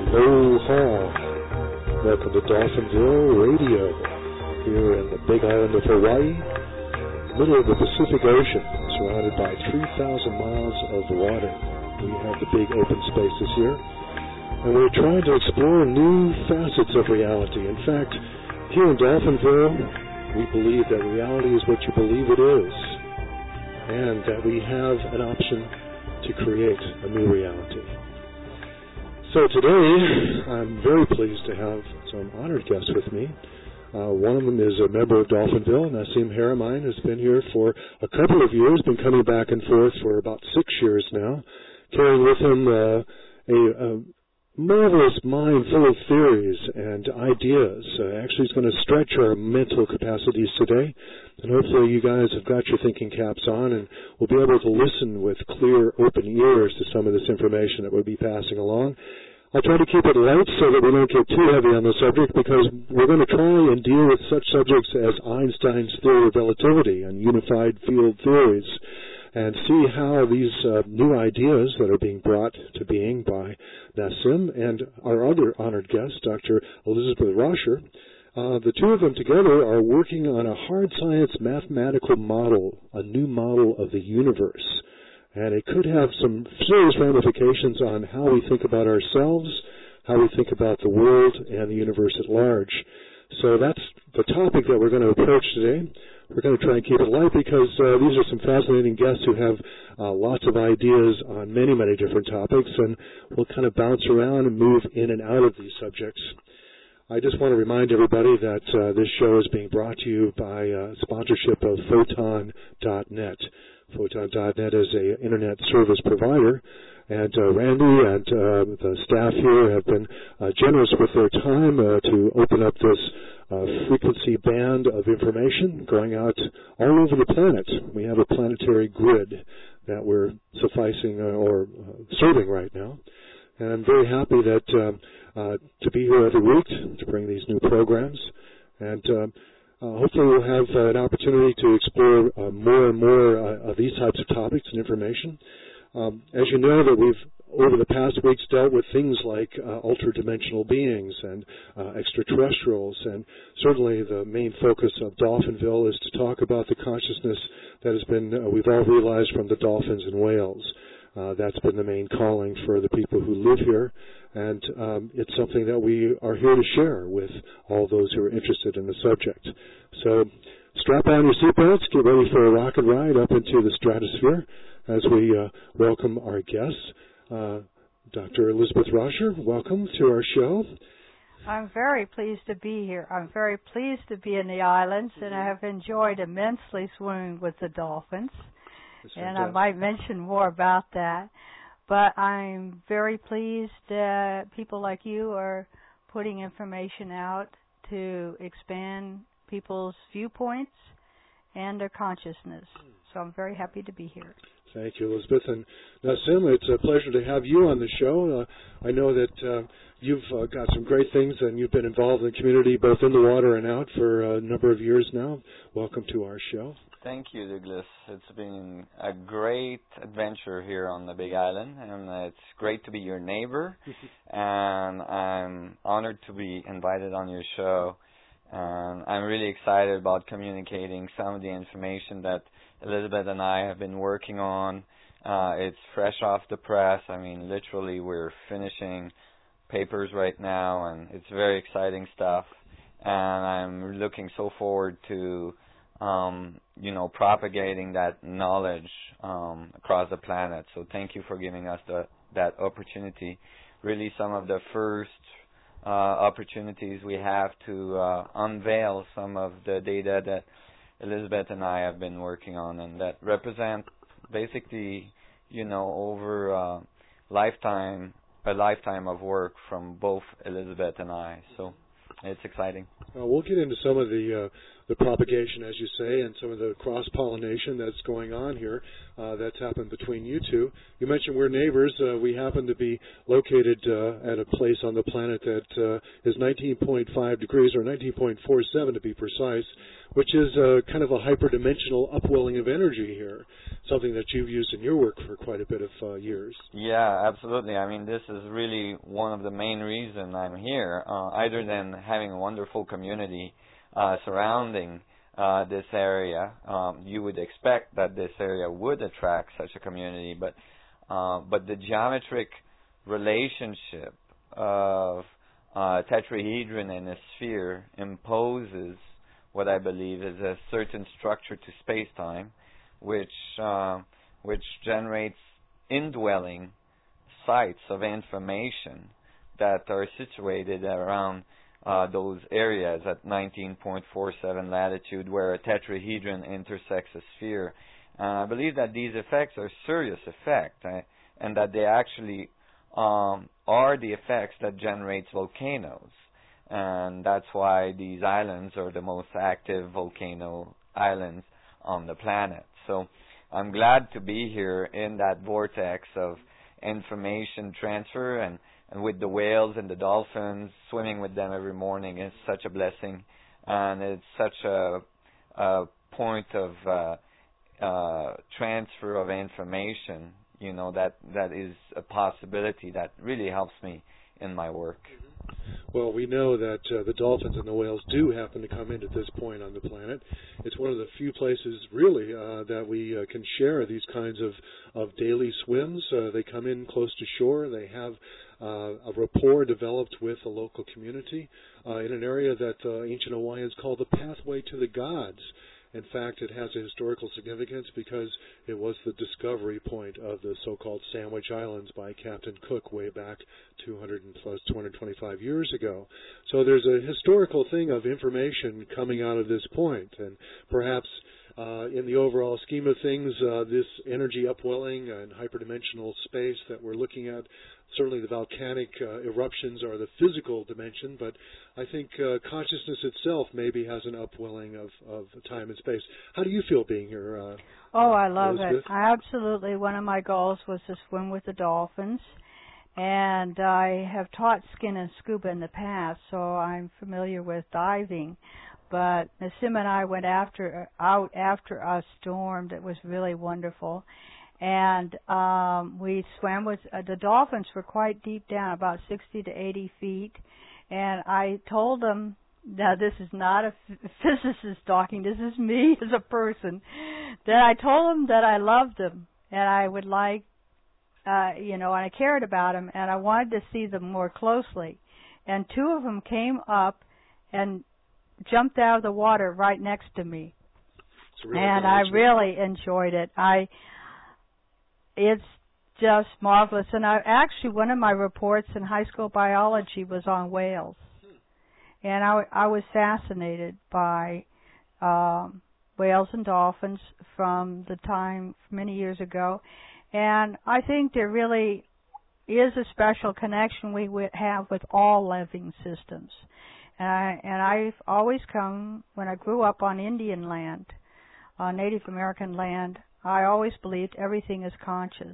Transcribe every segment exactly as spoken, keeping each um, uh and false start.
Aloha. Welcome to Dolphinville Radio, here in the Big Island of Hawaii, middle of the Pacific Ocean, surrounded by three thousand miles of water. We have the big open spaces here, and we're trying to explore new facets of reality. In fact, here in Dolphinville, we believe that reality is what you believe it is, and that we have an option to create a new reality. So today, I'm very pleased to have some honored guests with me. Uh, one of them is a member of Dolphinville. Nassim Haramein has been here for a couple of years, been coming back and forth for about six years now, carrying with him uh, a, a marvelous mind full of theories and ideas. Uh, actually, he's going to stretch our mental capacities today, and hopefully you guys have got your thinking caps on and will be able to listen with clear, open ears to some of this information that we'll be passing along. I'll try to keep it light so that we don't get too heavy on the subject, because we're going to try and deal with such subjects as Einstein's theory of relativity and unified field theories, and see how these uh, new ideas that are being brought to being by Nassim and our other honored guest, Doctor Elizabeth Roscher, uh, the two of them together are working on a hard science mathematical model, a new model of the universe. And it could have some serious ramifications on how we think about ourselves, how we think about the world and the universe at large. So that's the topic that we're going to approach today. We're going to try and keep it light because uh, these are some fascinating guests who have uh, lots of ideas on many, many different topics, and we'll kind of bounce around and move in and out of these subjects. I just want to remind everybody that uh, this show is being brought to you by uh, sponsorship of Photon dot net. Photon dot net is an internet service provider, and uh, Randy and uh, the staff here have been uh, generous with their time uh, to open up this uh, frequency band of information going out all over the planet. We have a planetary grid that we're sufficing uh, or uh, serving right now, and I'm very happy that uh, uh, to be here every week to bring these new programs, and uh, Uh, hopefully we'll have uh, an opportunity to explore uh, more and more uh, of these types of topics and information. Um, as you know, that we've, over the past weeks, dealt with things like uh, ultra-dimensional beings and uh, extraterrestrials, and certainly the main focus of Dolphinville is to talk about the consciousness that has been, uh, we've all realized from the dolphins and whales. Uh, that's been the main calling for the people who live here, and um, it's something that we are here to share with all those who are interested in the subject. So strap on your seatbelts, get ready for a rocket ride up into the stratosphere as we uh, welcome our guests. Uh, Doctor Elizabeth Roscher, welcome to our show. I'm very pleased to be here. I'm very pleased to be in the islands, and I have enjoyed immensely swimming with the dolphins. And I might mention more about that. But I'm very pleased that people like you are putting information out to expand people's viewpoints and their consciousness. So I'm very happy to be here. Thank you, Elizabeth. And Nassim, it's a pleasure to have you on the show. Uh, I know that uh, you've uh, got some great things, and you've been involved in the community both in the water and out for a number of years now. Welcome to our show. Thank you, Douglas. It's been a great adventure here on the Big Island, and it's great to be your neighbor, and I'm honored to be invited on your show, and I'm really excited about communicating some of the information that Elizabeth and I have been working on. Uh, it's fresh off the press. I mean, literally, we're finishing papers right now, and it's very exciting stuff, and I'm looking so forward to Um, you know, propagating that knowledge um, across the planet. So thank you for giving us the, that opportunity. Really some of the first uh, opportunities we have to uh, unveil some of the data that Elizabeth and I have been working on, and that represent basically, you know, over a lifetime, a lifetime of work from both Elizabeth and I. So it's exciting. Uh, we'll get into some of the uh, the propagation, as you say, and some of the cross-pollination that's going on here uh, that's happened between you two. You mentioned we're neighbors. Uh, we happen to be located uh, at a place on the planet that uh, is nineteen point five degrees, or nineteen point four seven to be precise, which is uh, kind of a hyperdimensional upwelling of energy here, something that you've used in your work for quite a bit of uh, years. Yeah, absolutely. I mean, this is really one of the main reasons I'm here, uh, other than having a wonderful community uh, surrounding uh, this area. Um, you would expect that this area would attract such a community, but uh, but the geometric relationship of uh, tetrahedron and a sphere imposes what I believe is a certain structure to space-time, which uh, which generates indwelling sites of information that are situated around uh, those areas at nineteen point four seven latitude, where a tetrahedron intersects a sphere. And I believe that these effects are serious effects, uh, and that they actually um, are the effects that generates volcanoes. And that's why these islands are the most active volcano islands on the planet. So I'm glad to be here in that vortex of information transfer, and, and with the whales and the dolphins, swimming with them every morning is such a blessing, and it's such a, a point of uh, uh, transfer of information, you know, that, that is a possibility that really helps me in my work. Well, we know that uh, the dolphins and the whales do happen to come in at this point on the planet. It's one of the few places, really, uh, that we uh, can share these kinds of, of daily swims. Uh, they come in close to shore. They have uh, a rapport developed with the local community uh, in an area that uh, ancient Hawaiians call the pathway to the gods. In fact, it has a historical significance because it was the discovery point of the so-called Sandwich Islands by Captain Cook way back two hundred and plus two hundred twenty-five years ago. So there's a historical thing of information coming out of this point, and perhaps uh, in the overall scheme of things, uh, this energy upwelling and hyperdimensional space that we're looking at, certainly the volcanic uh, eruptions are the physical dimension, but I think uh, consciousness itself maybe has an upwelling of, of time and space. How do you feel being here? Uh, oh, I love Elizabeth? it. I absolutely. One of my goals was to swim with the dolphins, and I have taught skin and scuba in the past, so I'm familiar with diving. But Nassim and I went after out after a storm that was really wonderful. And um, we swam with uh, the dolphins were quite deep down, about sixty to eighty feet. And I told them, now this is not a physicist talking, this is me as a person. Then I told them that I loved them and I would like, uh, you know, and I cared about them and I wanted to see them more closely. And two of them came up and jumped out of the water right next to me. Really and I really enjoyed it. I. It's just marvelous. And I actually, one of my reports in high school biology was on whales. And I, I was fascinated by um, whales and dolphins from the time many years ago. And I think there really is a special connection we have with all living systems. And, I, and I've always come, when I grew up on Indian land, on Native American land, I always believed everything is conscious.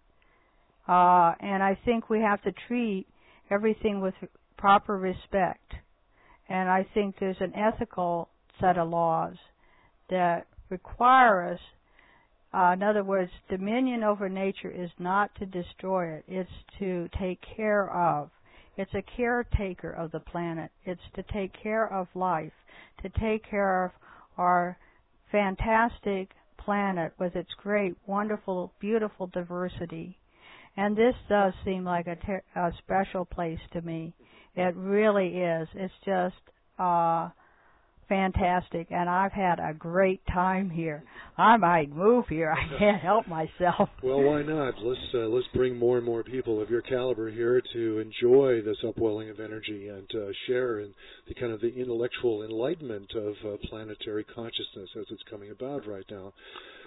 Uh, and I think we have to treat everything with proper respect. And I think there's an ethical set of laws that require us, uh, in other words, dominion over nature is not to destroy it, it's to take care of. It's a caretaker of the planet. It's to take care of life, to take care of our fantastic planet with its great, wonderful, beautiful diversity. And this does seem like a, ter- a special place to me. It really is. It's just uh, fantastic, and I've had a great time here. I might move here. I can't help myself. Well, why not? Let's uh, let's bring more and more people of your caliber here to enjoy this upwelling of energy and uh, share in the kind of the intellectual enlightenment of uh, planetary consciousness as it's coming about right now.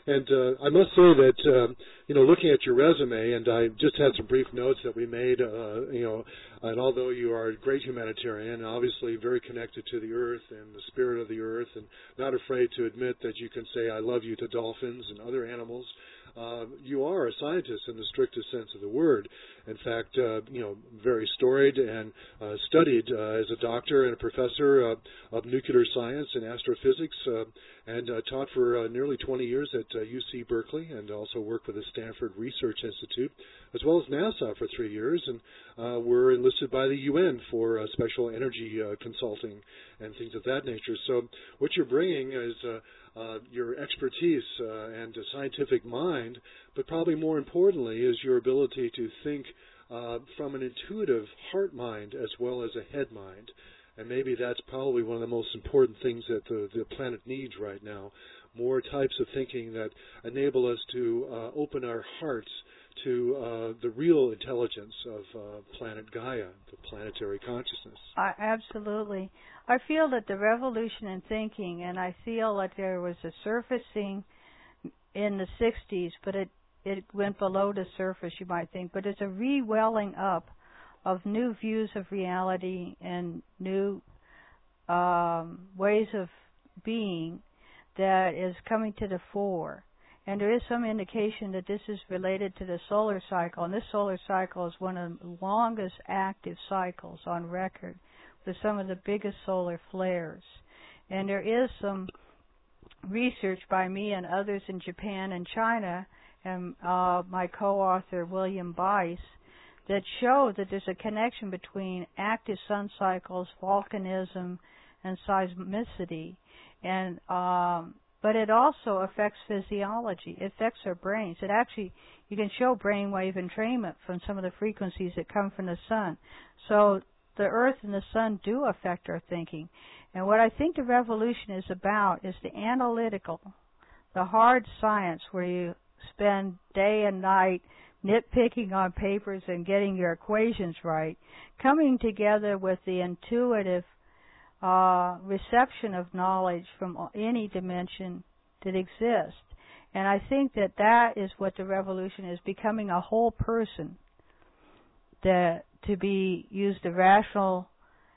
And uh, I must say that, um, you know, looking at your resume, and I just had some brief notes that we made, uh, you know, and although you are a great humanitarian, obviously very connected to the earth and the spirit of the earth, and not afraid to admit that you can say, I love you to dolphins and other animals, uh, you are a scientist in the strictest sense of the word. In fact, uh, you know, very storied and uh, studied uh, as a doctor and a professor uh, of nuclear science and astrophysics, uh, and uh, taught for uh, nearly twenty years at uh, U C Berkeley, and also worked with the Stanford Research Institute, as well as NASA for three years, and uh, were enlisted by the U N for uh, special energy uh, consulting and things of that nature. So what you're bringing is uh, uh, your expertise uh, and a scientific mind, but probably more importantly is your ability to think uh, from an intuitive heart mind as well as a head mind. And maybe that's probably one of the most important things that the, the planet needs right now, more types of thinking that enable us to uh, open our hearts to uh, the real intelligence of uh, planet Gaia, the planetary consciousness. I, absolutely. I feel that the revolution in thinking, and I feel that there was a surfacing in the sixties, but it, it went below the surface, you might think, but it's a re-welling up of new views of reality and new um, ways of being that is coming to the fore. And there is some indication that this is related to the solar cycle. And this solar cycle is one of the longest active cycles on record, with some of the biggest solar flares. And there is some research by me and others in Japan and China, and uh, my co-author William Bice, that show that there's a connection between active sun cycles, volcanism, and seismicity. And um, but it also affects physiology. It affects our brains. It actually, you can show brainwave entrainment from some of the frequencies that come from the sun. So the earth and the sun do affect our thinking. And what I think the revolution is about is the analytical, the hard science where you spend day and night nitpicking on papers and getting your equations right, coming together with the intuitive uh, reception of knowledge from any dimension that exists. And I think that that is what the revolution is, becoming a whole person, that to be used the rational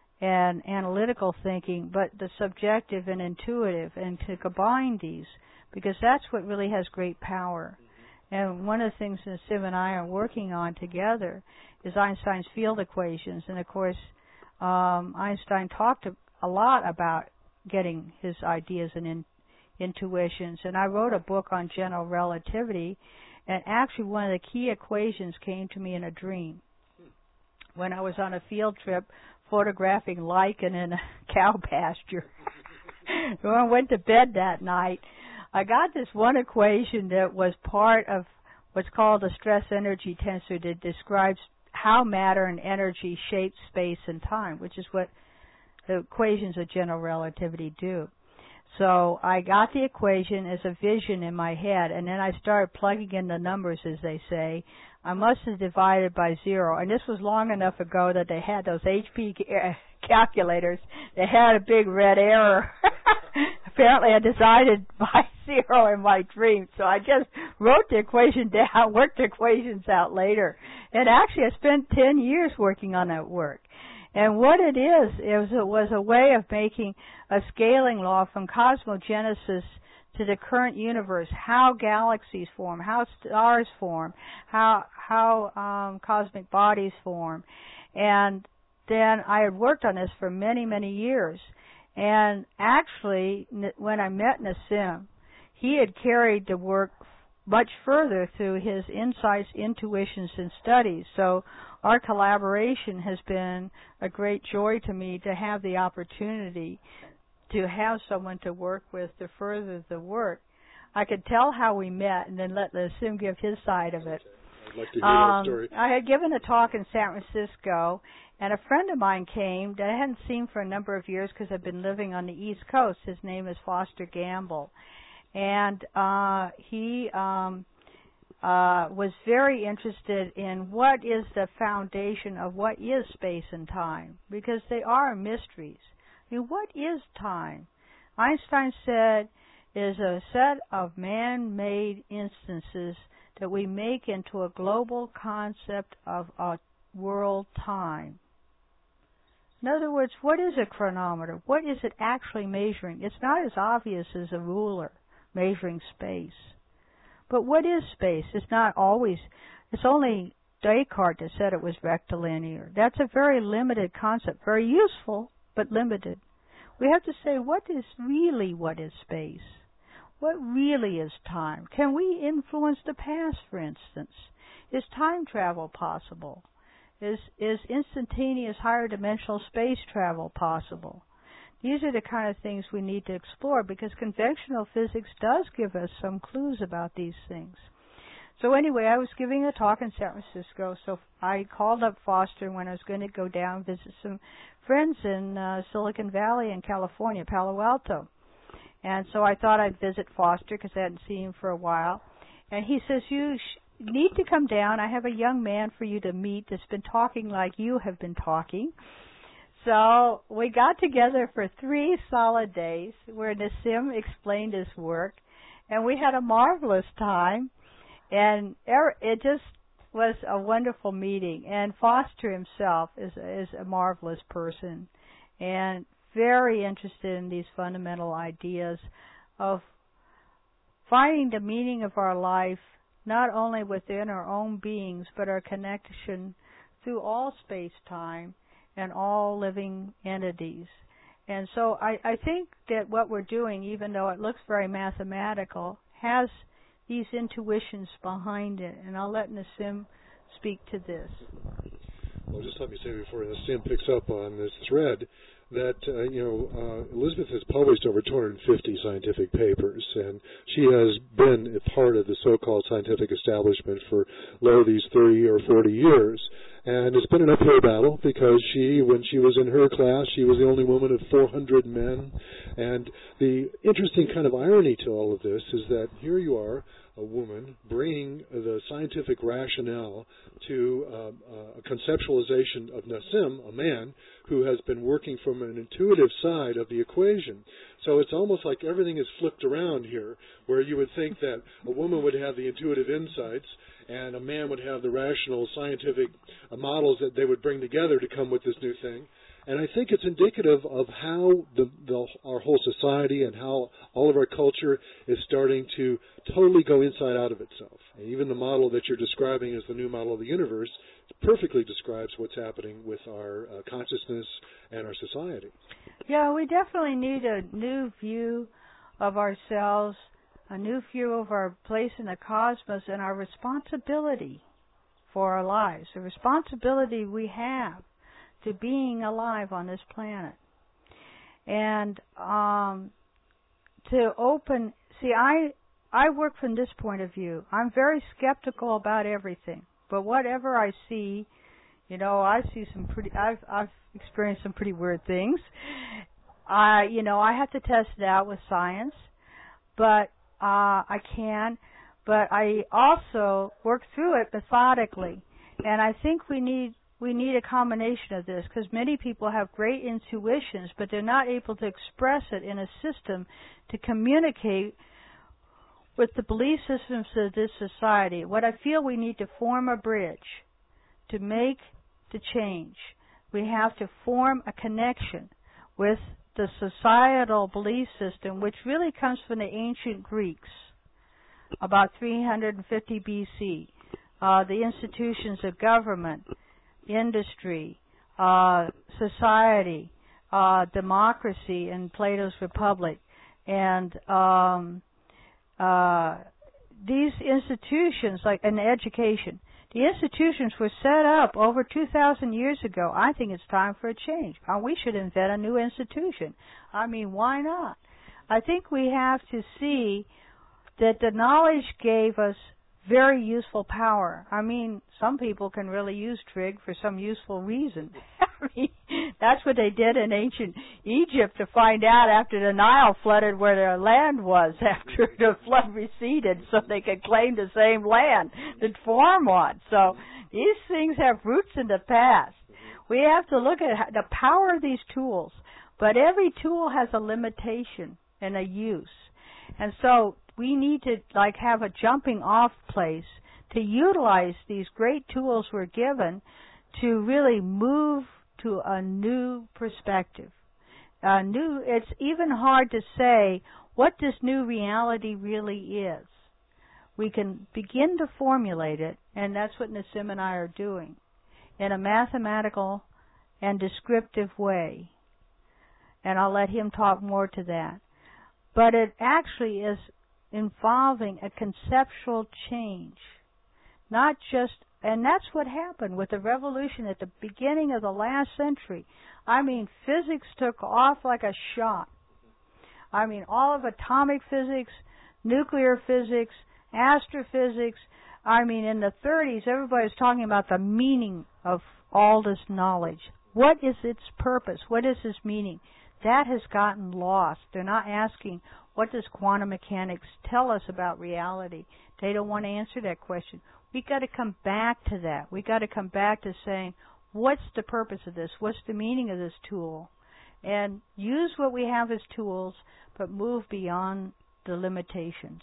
and analytical thinking, but the subjective and intuitive, and to combine these, because that's what really has great power. And one of the things that Sim and I are working on together is Einstein's field equations. And, of course, um, Einstein talked a lot about getting his ideas and in, intuitions. And I wrote a book on general relativity, and actually one of the key equations came to me in a dream when I was on a field trip photographing lichen in a cow pasture. When I went to bed that night, I got this one equation that was part of what's called a stress-energy tensor that describes how matter and energy shape space and time, which is what the equations of general relativity do. So I got the equation as a vision in my head, and then I started plugging in the numbers, as they say. I must have divided by zero, and this was long enough ago that they had those H P calculators. They had a big red error. Apparently I decided by zero in my dream, so I just wrote the equation down, worked the equations out later. And actually I spent ten years working on that work. And what it is, it was, it was a way of making a scaling law from cosmogenesis to the current universe, how galaxies form, how stars form, how how um, cosmic bodies form. And then I had worked on this for many, many years. And actually, when I met Nassim, he had carried the work much further through his insights, intuitions, and studies. So our collaboration has been a great joy to me to have the opportunity to have someone to work with to further the work. I could tell how we met and then let Nassim give his side of it. I'd like to hear um, that story. I had given a talk in San Francisco, and a friend of mine came that I hadn't seen for a number of years because I've been living on the East Coast. His name is Foster Gamble. And uh, he um, uh, was very interested in what is the foundation of what is space and time, because they are mysteries. I mean, what is time? Einstein said is a set of man-made instances that we make into a global concept of a world time. In other words, what is a chronometer? What is it actually measuring? It's not as obvious as a ruler measuring space. But what is space? It's not always, it's only Descartes that said it was rectilinear. That's a very limited concept, very useful, but limited. We have to say, what is really what is space? What really is time? Can we influence the past, for instance? Is time travel possible? Is, is instantaneous higher dimensional space travel possible? These are the kind of things we need to explore because conventional physics does give us some clues about these things. So anyway, I was giving a talk in San Francisco, so I called up Foster when I was going to go down and visit some friends in uh, Silicon Valley in California, Palo Alto. And so I thought I'd visit Foster because I hadn't seen him for a while. And he says, you sh- need to come down. I have a young man for you to meet that's been talking like you have been talking. So we got together for three solid days where Nassim explained his work, and we had a marvelous time. And it just was a wonderful meeting. And Foster himself is, is a marvelous person and very interested in these fundamental ideas of finding the meaning of our life not only within our own beings, but our connection through all space-time and all living entities. And so I, I think that what we're doing, even though it looks very mathematical, has these intuitions behind it, and I'll let Nassim speak to this. Well, just let me say before Nassim picks up on this thread that, uh, you know, uh, Elizabeth has published over two hundred fifty scientific papers, and she has been a part of the so-called scientific establishment for, lo, these thirty or forty years. And it's been an uphill battle because she, when she was in her class, she was the only woman of four hundred men. And the interesting kind of irony to all of this is that here you are, a woman, bringing the scientific rationale to um, uh, a conceptualization of Nassim, a man who has been working from an intuitive side of the equation. So it's almost like everything is flipped around here, where you would think that a woman would have the intuitive insights and a man would have the rational scientific uh, models that they would bring together to come with this new thing. And I think it's indicative of how the, the, our whole society and how all of our culture is starting to totally go inside out of itself. And even the model that you're describing as the new model of the universe perfectly describes what's happening with our uh, consciousness and our society. Yeah, we definitely need a new view of ourselves, a new view of our place in the cosmos and our responsibility for our lives, the responsibility we have to being alive on this planet. And um, to open, see, I I work from this point of view. I'm very skeptical about everything, but whatever I see, you know, I see some pretty, I've, I've experienced some pretty weird things. I, you know, I have to test it out with science, but uh, I can, but I also work through it methodically. And I think we need We need a combination of this because many people have great intuitions, but they're not able to express it in a system to communicate with the belief systems of this society. What I feel we need to form a bridge to make the change. We have to form a connection with the societal belief system, which really comes from the ancient Greeks, about three hundred fifty B C. Uh, the institutions of government, industry, uh, society, uh, democracy in Plato's Republic, and um, uh, these institutions, like in education, the institutions were set up over two thousand years ago. I think it's time for a change. Uh, we should invent a new institution. I mean, why not? I think we have to see that the knowledge gave us very useful power. I mean, some people can really use trig for some useful reason. I mean, that's what they did in ancient Egypt to find out after the Nile flooded where their land was after the flood receded so they could claim the same land to farm on. So these things have roots in the past. We have to look at the power of these tools, but every tool has a limitation and a use. And so we need to like have a jumping off place to utilize these great tools we're given to really move to a new perspective. A new, it's even hard to say what this new reality really is. We can begin to formulate it, and that's what Nassim and I are doing, in a mathematical and descriptive way. And I'll let him talk more to that. But it actually is involving a conceptual change. Not just, and that's what happened with the revolution at the beginning of the last century. I mean, physics took off like a shot. I mean, all of atomic physics, nuclear physics, astrophysics. I mean, in the thirties, everybody was talking about the meaning of all this knowledge. What is its purpose? What is its meaning? That has gotten lost. They're not asking, what does quantum mechanics tell us about reality? They don't want to answer that question. We've got to come back to that. We've got to come back to saying, what's the purpose of this? What's the meaning of this tool? And use what we have as tools, but move beyond the limitations.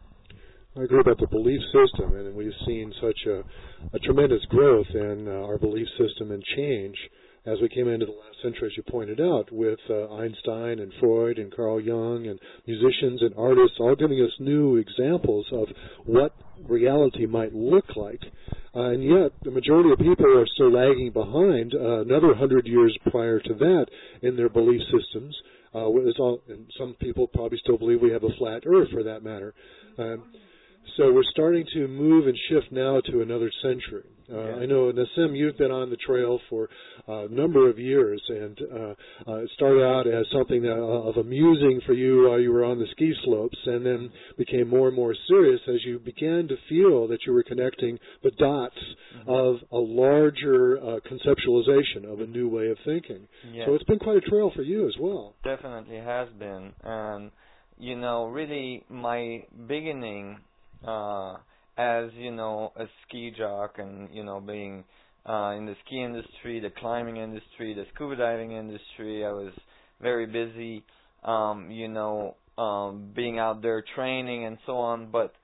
I agree about the belief system, and we've seen such a, a tremendous growth in uh, our belief system and change as we came into the last century, as you pointed out, with uh, Einstein and Freud and Carl Jung and musicians and artists all giving us new examples of what reality might look like. Uh, and yet, the majority of people are still lagging behind uh, another hundred years prior to that in their belief systems. Uh, all, and some people probably still believe we have a flat Earth, for that matter. Um, So we're starting to move and shift now to another century. Uh, yeah. I know, Nassim, you've been on the trail for a number of years, and uh, uh, it started out as something that, uh, of amusing for you while you were on the ski slopes, and then became more and more serious as you began to feel that you were connecting the dots mm-hmm. of a larger uh, conceptualization of a new way of thinking. Yes. So it's been quite a trail for you as well. Definitely has been. And, you know, really my beginning... Uh, as, you know, a ski jock and, you know, being uh, in the ski industry, the climbing industry, the scuba diving industry, I was very busy, um, you know, um, being out there training and so on. But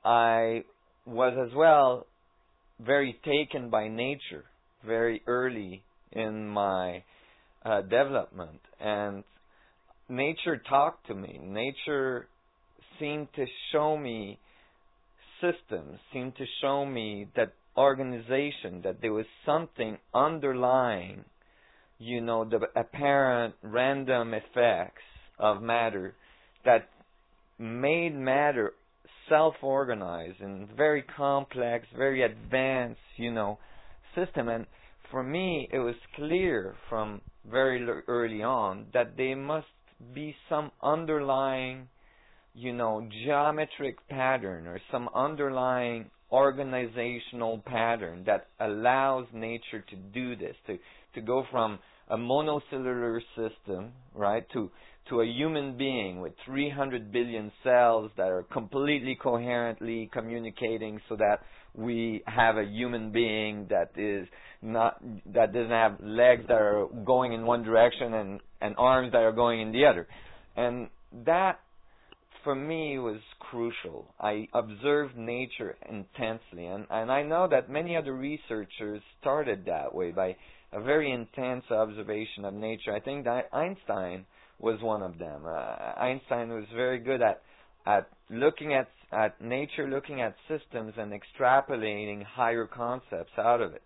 I was as well very taken by nature very early in my uh, development. And nature talked to me. Nature seemed to show me systems, seemed to show me that organization, that there was something underlying, you know, the apparent random effects of matter that made matter self-organize in very complex, very advanced, you know, system. And for me, it was clear from very early on that there must be some underlying, you know, geometric pattern or some underlying organizational pattern that allows nature to do this, to to go from a monocellular system, right, to to a human being with three hundred billion cells that are completely coherently communicating so that we have a human being that is not, that doesn't have legs that are going in one direction and, and arms that are going in the other. And that, for me, was crucial. I observed nature intensely, and, and I know that many other researchers started that way, by a very intense observation of nature. I think that Einstein was one of them. Uh, Einstein was very good at at looking at at nature, looking at systems, and extrapolating higher concepts out of it.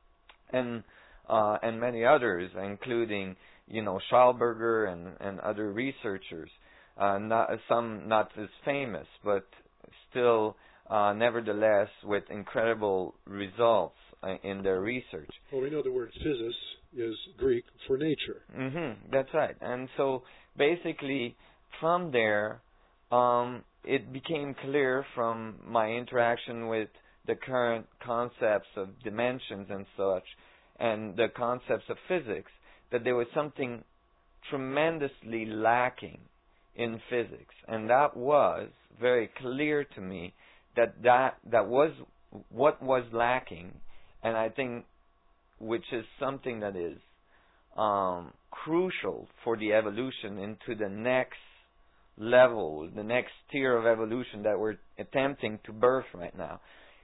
And uh, and many others, including, you know, Schallberger and, and other researchers. Uh, not some not as famous, but still, uh, nevertheless, with incredible results uh, in their research. Well, we know the word physis is Greek for nature. Mm-hmm, that's right. And so, basically, from there, um, it became clear from my interaction with the current concepts of dimensions and such, and the concepts of physics, that there was something tremendously lacking in physics, and that was very clear to me that that, that was what was lacking, and I think which is something that is um, crucial for the evolution into the next level, the next tier of evolution that we're attempting to birth right now,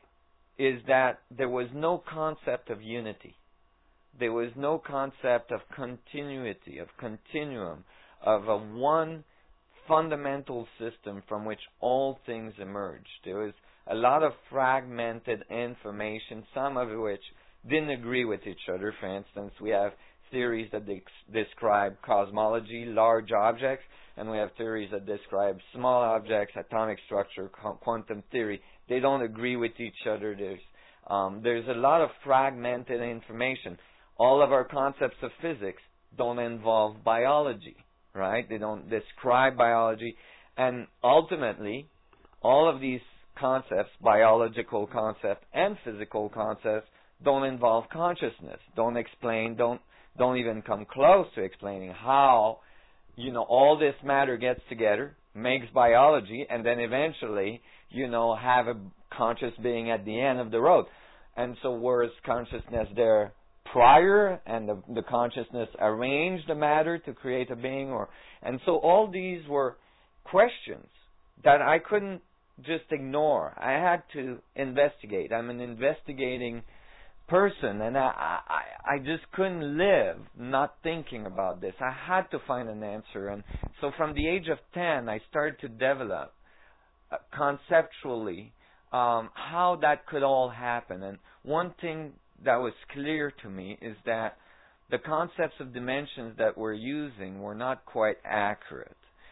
is that there was no concept of unity. There was no concept of continuity, of continuum, of a one fundamental system from which all things emerged. There was a lot of fragmented information, some of which didn't agree with each other. For instance, we have theories that de- describe cosmology, large objects, and we have theories that describe small objects, atomic structure, qu- quantum theory. They don't agree with each other. There's um, there's a lot of fragmented information. All of our concepts of physics don't involve biology, right? They don't describe biology. And ultimately, all of these concepts, biological concepts and physical concepts, don't involve consciousness, don't explain, don't don't even come close to explaining how, you know, all this matter gets together, makes biology, and then eventually, you know, have a conscious being at the end of the road. And so was consciousness there prior, and the, the consciousness arranged the matter to create a being? Or and so all these were questions that I couldn't just ignore. I had to investigate. I'm an investigating person, and I, I I just couldn't live not thinking about this. I had to find an answer. And so from the age of ten, I started to develop uh, conceptually um, how that could all happen. And one thing that was clear to me is that the concepts of dimensions that we're using were not quite accurate.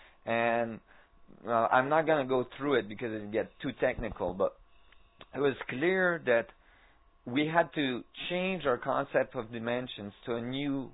And uh, I'm not going to go through it because it gets too technical, but it was clear that we had to change our concept of dimensions to a new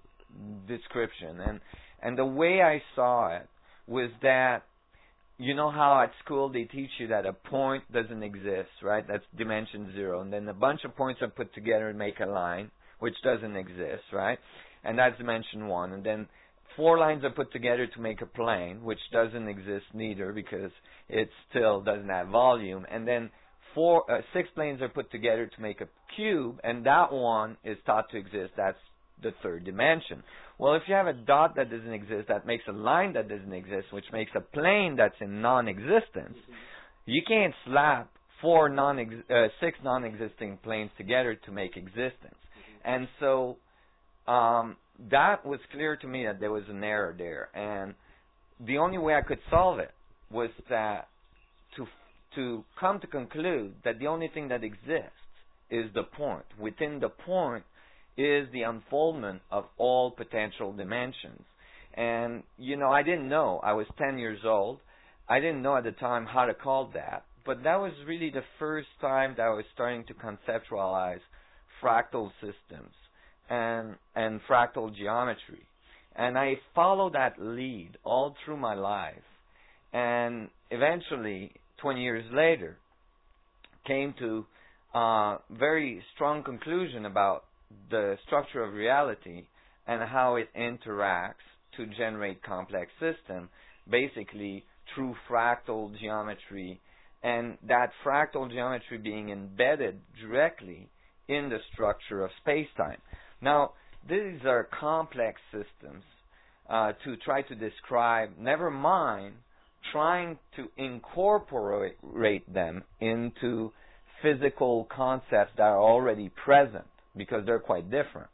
description. And and the way I saw it was that, you know how at school they teach you that a point doesn't exist, right? That's dimension zero. And then a bunch of points are put together and make a line, which doesn't exist, right? And that's dimension one. And then four lines are put together to make a plane, which doesn't exist neither because it still doesn't have volume. And then Four, uh, six planes are put together to make a cube, and that one is thought to exist. That's the third dimension. Well, if you have a dot that doesn't exist, that makes a line that doesn't exist, which makes a plane that's in non-existence, you can't slap four non uh, six non-existing planes together to make existence. And so um, that was clear to me that there was an error there. And the only way I could solve it was that to to come to conclude that the only thing that exists is the point. Within the point is the unfoldment of all potential dimensions. And, you know, I didn't know. I was ten years old. I didn't know at the time how to call that. But that was really the first time that I was starting to conceptualize fractal systems and and fractal geometry. And I followed that lead all through my life. And eventually, twenty years later, came to a very strong conclusion about the structure of reality and how it interacts to generate complex systems, basically through fractal geometry, and that fractal geometry being embedded directly in the structure of space-time. Now, these are complex systems uh, to try to describe, never mind trying to incorporate them into physical concepts that are already present, because they're quite different.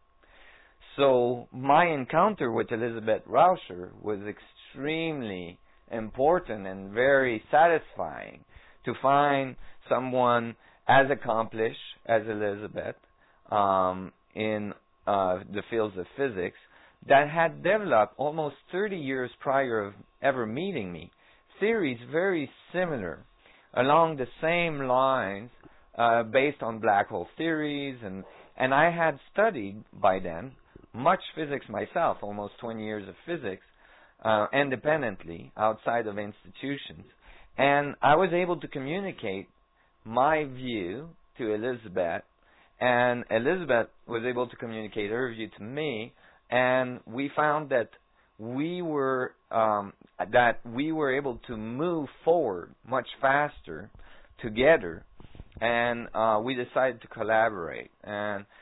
So my encounter with Elizabeth Rauscher was extremely important and very satisfying, to find someone as accomplished as Elizabeth um, in uh, the fields of physics that had developed almost thirty years prior of ever meeting me theories very similar, along the same lines, uh, based on black hole theories, and and I had studied by then much physics myself, almost twenty years of physics, uh, independently, outside of institutions, and I was able to communicate my view to Elizabeth, and Elizabeth was able to communicate her view to me, and we found that we were um, that we were able to move forward much faster together, and uh, we decided to collaborate. And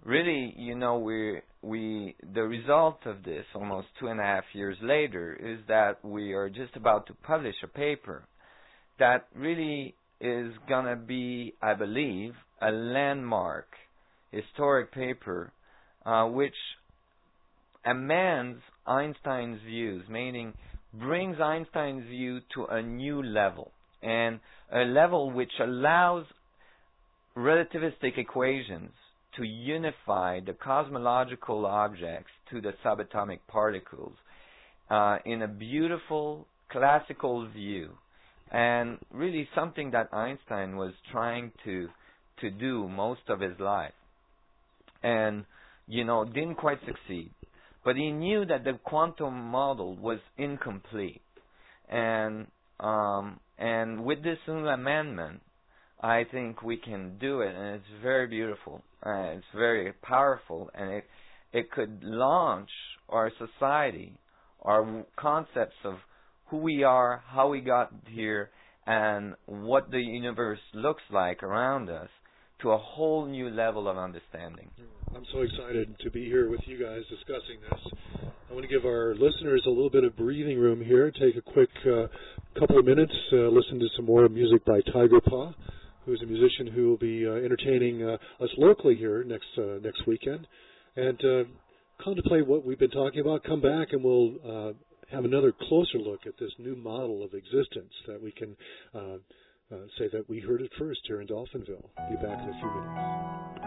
really, you know, we we the result of this almost two and a half years later is that we are just about to publish a paper that really is gonna be, I believe, a landmark historic paper uh, which amends Einstein's views, meaning brings Einstein's view to a new level, and a level which allows relativistic equations to unify the cosmological objects to the subatomic particles uh, in a beautiful classical view, and really something that Einstein was trying to to do most of his life, and you know didn't quite succeed. But he knew that the quantum model was incomplete, and um, and with this new amendment, I think we can do it, and it's very beautiful. Uh, it's very powerful, and it it could launch our society, our w- concepts of who we are, how we got here, and what the universe looks like around us to a whole new level of understanding. I'm so excited to be here with you guys discussing this. I want to give our listeners a little bit of breathing room here. Take a quick uh, couple of minutes, uh, listen to some more music by Tiger Paw, who's a musician who will be uh, entertaining uh, us locally here next uh, next weekend, and uh, contemplate what we've been talking about. Come back and we'll uh, have another closer look at this new model of existence that we can uh, uh, say that we heard it first here in Dolphinville. Be back in a few minutes.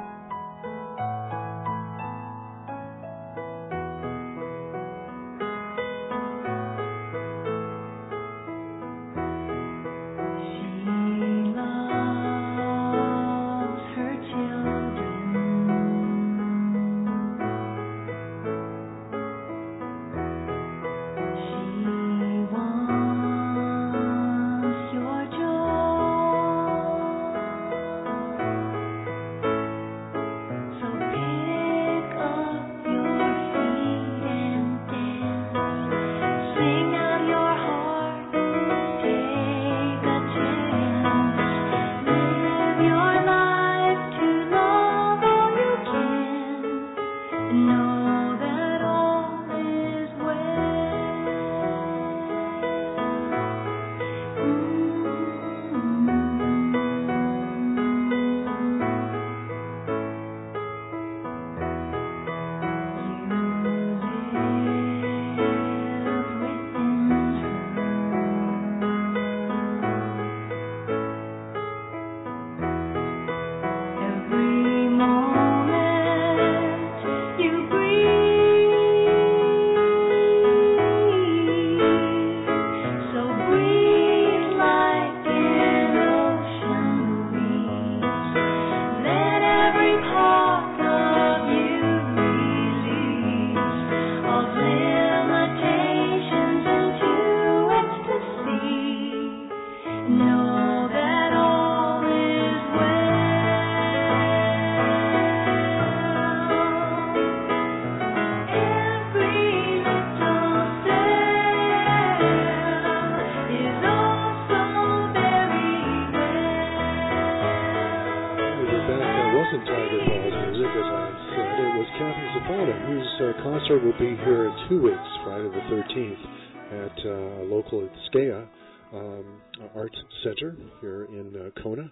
Will be here in two weeks, Friday the thirteenth, at uh, a local Skea um, Art Center here in uh, Kona.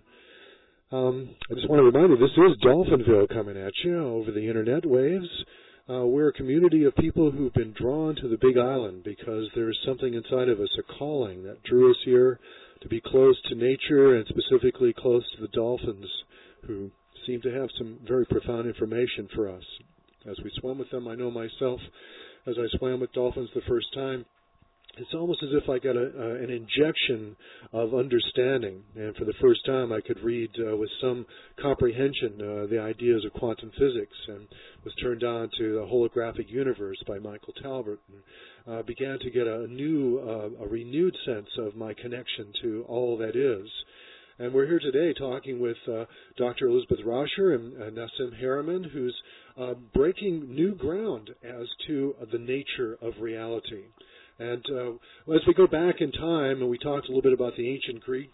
Um, I just want to remind you, this is Dolphinville coming at you over the internet waves. Uh, we're a community of people who've been drawn to the Big Island because there's something inside of us, a calling that drew us here to be close to nature and specifically close to the dolphins, who seem to have some very profound information for us. As we swam with them, I know myself, as I swam with dolphins the first time, it's almost as if I got a, uh, an injection of understanding. And for the first time, I could read uh, with some comprehension uh, the ideas of quantum physics, and was turned on to the Holographic Universe by Michael Talbot, and uh, began to get a new, uh, a renewed sense of my connection to all that is. And we're here today talking with uh, Doctor Elizabeth Roscher and uh, Nassim Haramein, who's uh, breaking new ground as to uh, the nature of reality. And uh, as we go back in time, and we talked a little bit about the ancient Greeks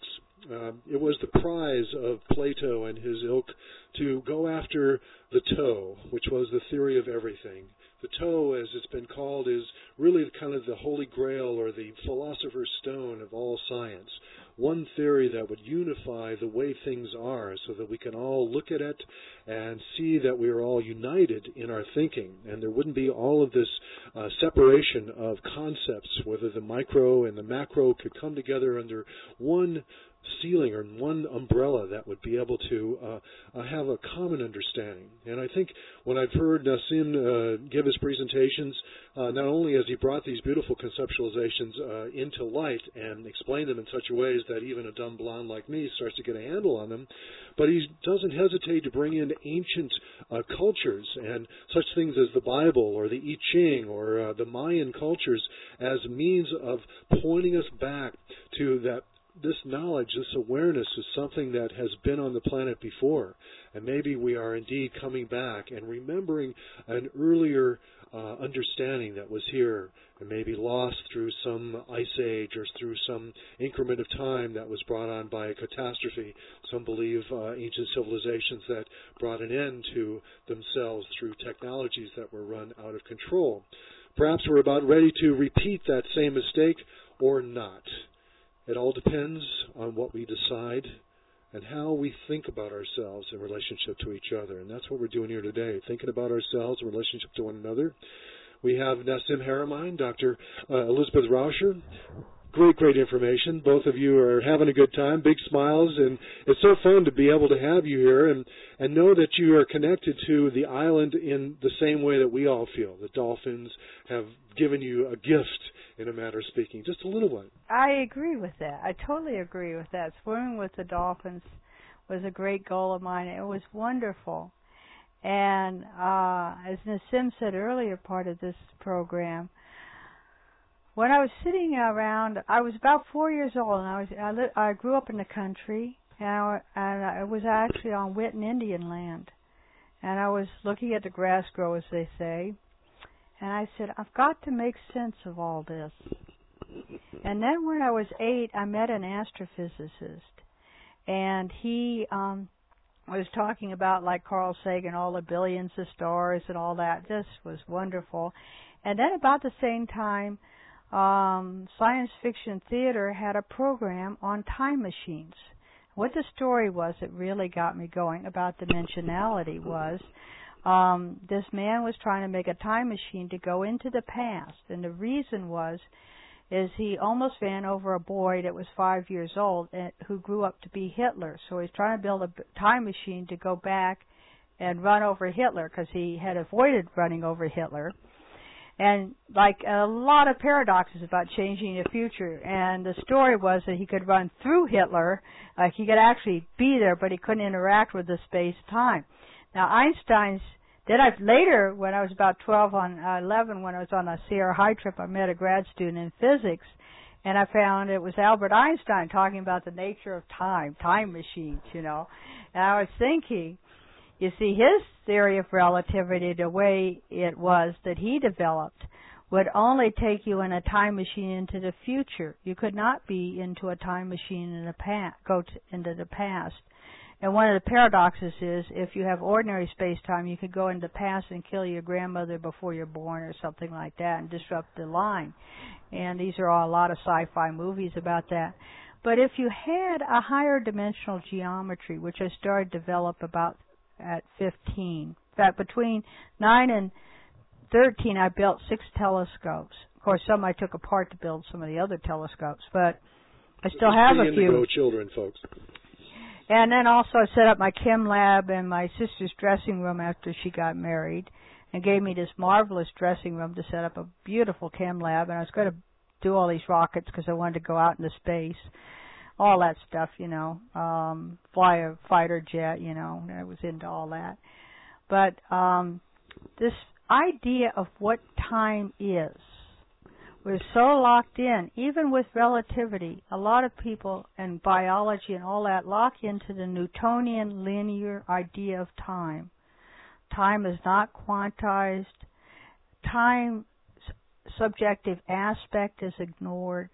Um, it was the prize of Plato and his ilk to go after the toe, which was the theory of everything. The toe, as it's been called, is really kind of the holy grail or the philosopher's stone of all science. One theory that would unify the way things are so that we can all look at it and see that we are all united in our thinking. And there wouldn't be all of this uh, separation of concepts, whether the micro and the macro could come together under one ceiling or one umbrella that would be able to uh, uh, have a common understanding. And I think when I've heard Nassim uh, give his presentations, uh, not only has he brought these beautiful conceptualizations uh, into light and explained them in such a ways that even a dumb blonde like me starts to get a handle on them, but he doesn't hesitate to bring in ancient uh, cultures and such things as the Bible or the I Ching or uh, the Mayan cultures as means of pointing us back to that this knowledge, this awareness is something that has been on the planet before. And maybe we are indeed coming back and remembering an earlier uh, understanding that was here and maybe lost through some ice age or through some increment of time that was brought on by a catastrophe. Some believe uh, ancient civilizations that brought an end to themselves through technologies that were run out of control. Perhaps we're about ready to repeat that same mistake or not. It all depends on what we decide and how we think about ourselves in relationship to each other. And that's what we're doing here today, thinking about ourselves in relationship to one another. We have Nassim Haramein, Doctor Uh, Elizabeth Rauscher. Great, great information. Both of you are having a good time, big smiles, and it's so fun to be able to have you here and, and know that you are connected to the island in the same way that we all feel. The dolphins have given you a gift, in a matter of speaking, just a little one. I agree with that. I totally agree with that. Swimming with the dolphins was a great goal of mine. It was wonderful. And uh, as Nassim said earlier, part of this program, when I was sitting around, I was about four years old, and I was I, li- I grew up in the country, and I, and I was actually on Witten Indian land, and I was looking at the grass grow, as they say, and I said, I've got to make sense of all this. And then when I was eight, I met an astrophysicist, and he um, was talking about, like Carl Sagan, all the billions of stars and all that. This was wonderful. And then about the same time, Um, Science Fiction Theater had a program on time machines. What the story was that really got me going about dimensionality was um, this man was trying to make a time machine to go into the past, and the reason was is he almost ran over a boy that was five years old and, who grew up to be Hitler. So he's trying to build a time machine to go back and run over Hitler because he had avoided running over Hitler. And like a lot of paradoxes about changing the future. And the story was that he could run through Hitler, like he could actually be there, but he couldn't interact with the space-time. Now Einstein's, then I later, when I was about twelve on uh, eleven, when I was on a Sierra High trip, I met a grad student in physics, and I found it was Albert Einstein talking about the nature of time, time machines, you know. And I was thinking, you see, his theory of relativity, the way it was that he developed, would only take you in a time machine into the future. You could not be into a time machine in the past, go to, into the past. And one of the paradoxes is, if you have ordinary space-time, you could go into the past and kill your grandmother before you're born or something like that and disrupt the line. And these are all a lot of sci-fi movies about that. But if you had a higher dimensional geometry, which I started to develop about at fifteen. In fact, between nine and thirteen, I built six telescopes. Of course, some I took apart to build some of the other telescopes, but I still have a few. Indigo children, folks. And then also I set up my chem lab in my sister's dressing room after she got married, and gave me this marvelous dressing room to set up a beautiful chem lab. And I was going to do all these rockets because I wanted to go out into space. All that stuff, you know, um, fly a fighter jet, you know, I was into all that. But um, this idea of what time is was so locked in, even with relativity. A lot of people in biology and all that lock into the Newtonian linear idea of time. Time is not quantized. Time's subjective aspect is ignored.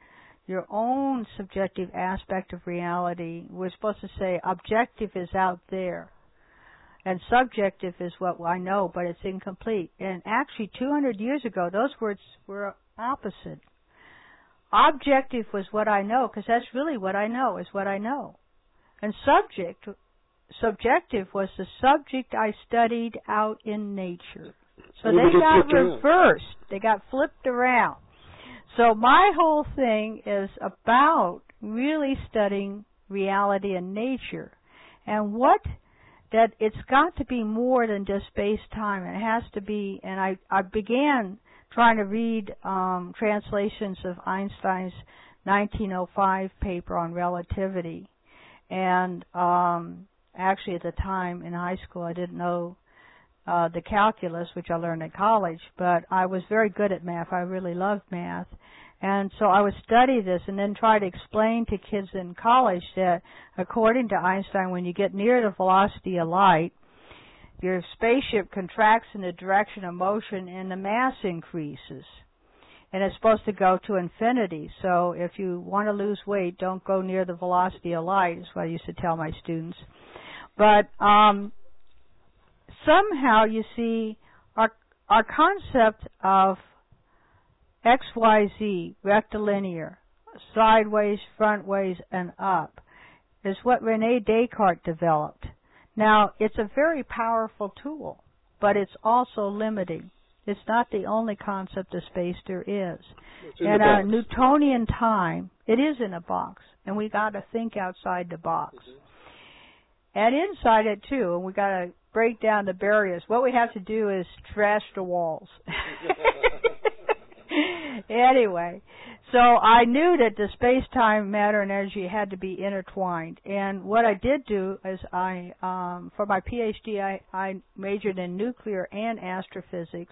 your own subjective aspect of reality. We're supposed to say objective is out there, and subjective is what I know, but it's incomplete. And actually, two hundred years ago, those words were opposite. Objective was what I know, because that's really what I know, is what I know. And subject, subjective was the subject I studied out in nature. So they got reversed. They got flipped around. So my whole thing is about really studying reality and nature. And what, that it's got to be more than just space-time. It has to be, and I, I began trying to read um, translations of Einstein's nineteen oh five paper on relativity. And um, actually at the time in high school I didn't know uh, the calculus, which I learned in college, but I was very good at math. I really loved math. And so I would study this and then try to explain to kids in college that according to Einstein, when you get near the velocity of light, your spaceship contracts in the direction of motion and the mass increases. And it's supposed to go to infinity. So if you want to lose weight, don't go near the velocity of light, is what I used to tell my students. But um, somehow, you see, our our concept of X, Y, Z, rectilinear, sideways, frontways, and up, is what Rene Descartes developed. Now, it's a very powerful tool, but it's also limiting. It's not the only concept of space there is. And our Newtonian time, it is in a box, and we got to think outside the box. Mm-hmm. And inside it, too, and we got to break down the barriers. What we have to do is trash the walls. Anyway, so I knew that the space-time, matter, and energy had to be intertwined. And what I did do is I, um, for my PhD, I, I majored in nuclear and astrophysics.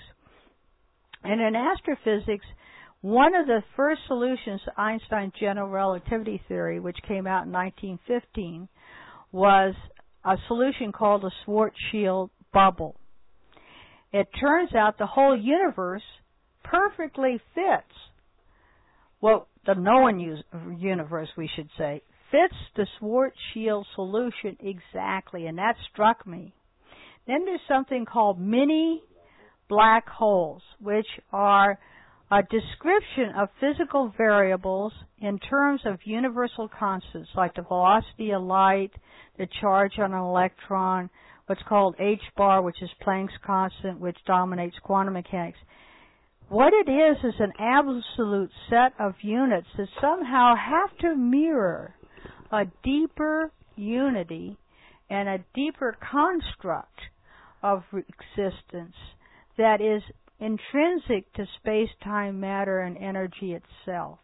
And in astrophysics, one of the first solutions to Einstein's general relativity theory, which came out in nineteen fifteen, was a solution called the Schwarzschild bubble. It turns out the whole universe perfectly fits, well, the known universe, we should say, fits the Schwarzschild solution exactly, and that struck me. Then there's something called mini black holes, which are a description of physical variables in terms of universal constants, like the velocity of light, the charge on an electron, what's called h bar, which is Planck's constant, which dominates quantum mechanics. What it is is an absolute set of units that somehow have to mirror a deeper unity and a deeper construct of existence that is intrinsic to space-time, matter, and energy itself.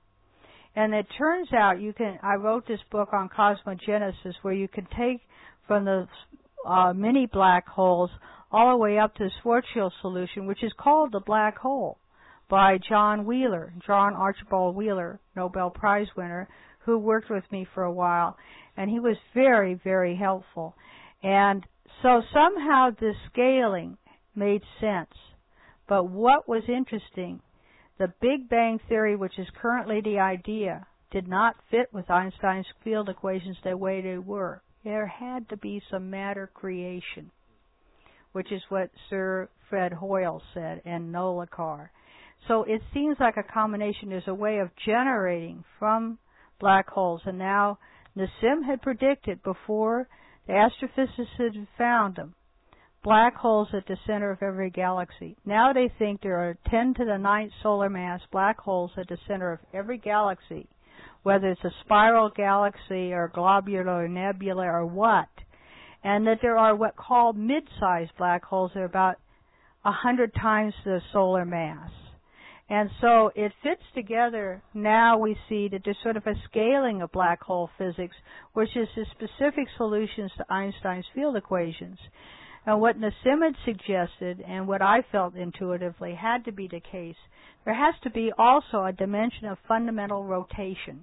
And it turns out you can, I wrote this book on cosmogenesis where you can take from the uh, mini black holes all the way up to the Schwarzschild solution, which is called the black hole, by John Wheeler, John Archibald Wheeler, Nobel Prize winner, who worked with me for a while. And he was very, very helpful. And so somehow the scaling made sense. But what was interesting, the Big Bang Theory, which is currently the idea, did not fit with Einstein's field equations the way they were. There had to be some matter creation, which is what Sir Fred Hoyle said, and Noah Carr. So it seems like a combination. There's a way of generating from black holes. And now Nassim had predicted before the astrophysicists had found them, black holes at the center of every galaxy. Now they think there are ten to the ninth solar mass black holes at the center of every galaxy, whether it's a spiral galaxy or globular or nebula or what. And that there are what called mid-sized black holes that are about a hundred times the solar mass. And so it fits together. Now we see that there's sort of a scaling of black hole physics, which is the specific solutions to Einstein's field equations. And what Nassim had suggested, and what I felt intuitively had to be the case, there has to be also a dimension of fundamental rotation.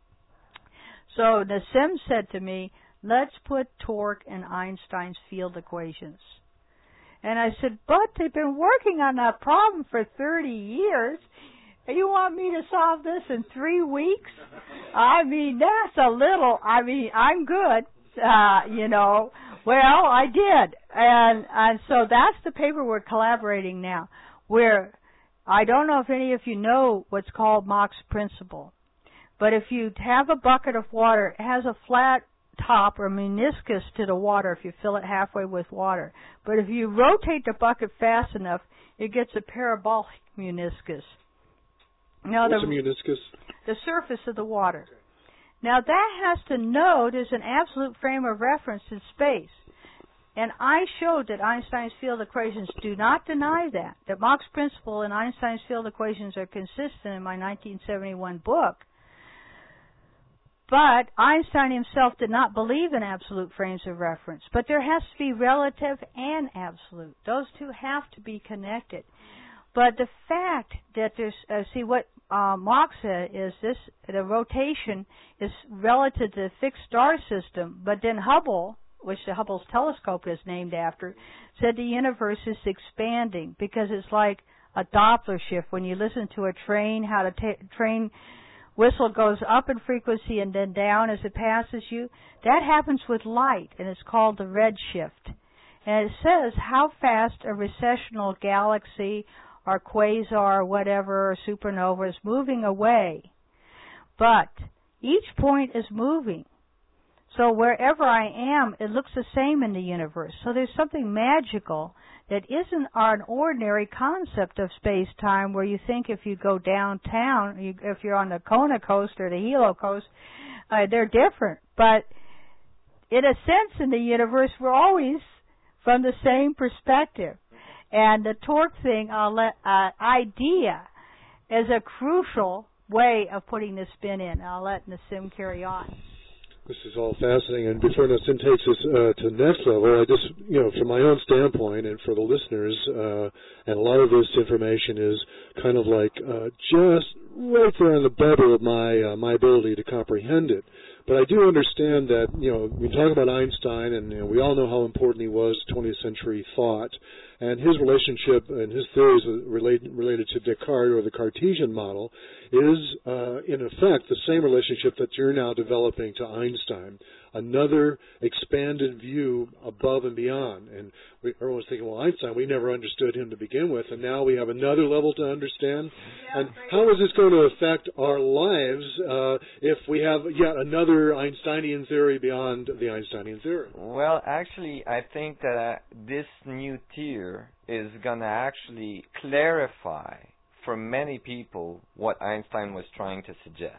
So Nassim said to me, let's put torque in Einstein's field equations. And I said, but they've been working on that problem for thirty years. you want me to solve this in three weeks? I mean, that's a little, I mean, I'm good, uh, you know. Well, I did. And, and so that's the paper we're collaborating now, where I don't know if any of you know what's called Mach's principle. But if you have a bucket of water, it has a flat top or meniscus to the water if you fill it halfway with water. But if you rotate the bucket fast enough, it gets a parabolic meniscus. Now, What's the, a meniscus? The surface of the water. Now, that has to know there's an absolute frame of reference in space. And I showed that Einstein's field equations do not deny that, that Mach's principle and Einstein's field equations are consistent in my nineteen seventy-one book. But Einstein himself did not believe in absolute frames of reference. But there has to be relative and absolute. Those two have to be connected. But the fact that there's, uh, see what uh, Mach said is this, the rotation is relative to the fixed star system, but then Hubble, which the Hubble's telescope is named after, said the universe is expanding because it's like a Doppler shift. When you listen to a train, how the ta- train whistle goes up in frequency and then down as it passes you, that happens with light, and it's called the redshift. And it says how fast a recessional galaxy or quasar or whatever, or supernova is moving away. But each point is moving. So wherever I am, it looks the same in the universe. So there's something magical that isn't an ordinary concept of space-time where you think if you go downtown, you, if you're on the Kona coast or the Hilo coast, uh, they're different. But in a sense in the universe, we're always from the same perspective. And the torque thing, uh, uh, idea is a crucial way of putting the spin in. I'll let Nassim carry on. This is all fascinating, and before Nassim takes us uh, to the next level, I just, you know, from my own standpoint and for the listeners, uh, and a lot of this information is kind of like uh, just right there on the bubble of my uh, my ability to comprehend it. But I do understand that, you know, we talk about Einstein, and you know, we all know how important he was to twentieth century thought, and his relationship and his theories related, related to Descartes or the Cartesian model is, uh, in effect, the same relationship that you're now developing to Einstein, another expanded view above and beyond. And we, everyone's thinking, well, Einstein, we never understood him to begin with, and now we have another level to understand. Yeah, and how is this going to affect our lives uh, if we have yet another Einsteinian theory beyond the Einsteinian theory? Well, actually, I think that uh, this new tier is going to actually clarify for many people what Einstein was trying to suggest,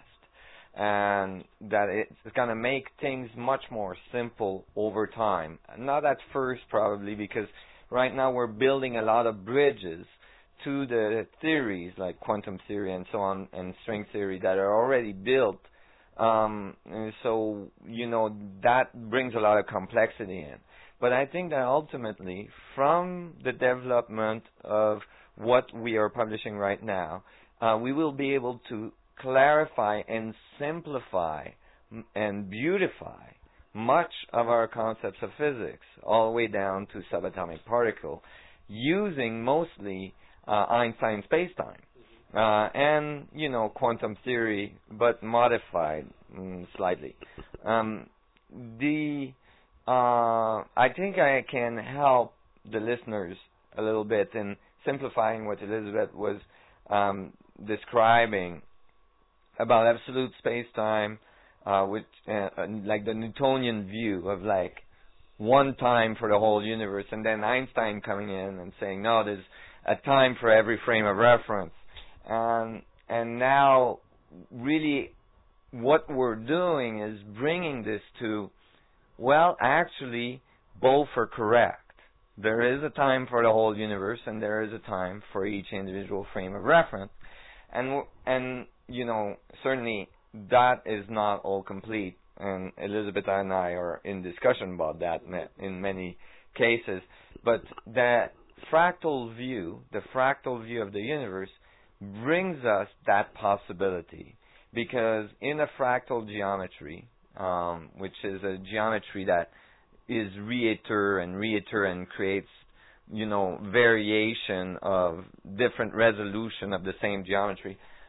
and that it's going to make things much more simple over time. Not at first, probably, because right now we're building a lot of bridges to the theories like quantum theory and so on, and string theory that are already built. Um, and so, you know, that brings a lot of complexity in. But I think that ultimately, from the development of what we are publishing right now, uh, we will be able to clarify and simplify and beautify much of our concepts of physics, all the way down to subatomic particle, using mostly uh, Einstein spacetime uh, and, you know, quantum theory, but modified mm, slightly. Um, the uh, I think I can help the listeners a little bit in simplifying what Elizabeth was um, describing about absolute space-time, uh, which uh, like the Newtonian view of like one time for the whole universe, and then Einstein coming in and saying, no, there's a time for every frame of reference. And and now really what we're doing is bringing this to, well, actually both are correct. There is a time for the whole universe, and there is a time for each individual frame of reference. And, and you know, certainly that is not all complete, and Elizabeth and I are in discussion about that in many cases. But the fractal view, the fractal view of the universe, brings us that possibility. Because in a fractal geometry, um, which is a geometry that is reiter and reiter and creates, you know, variation of different resolution of the same geometry,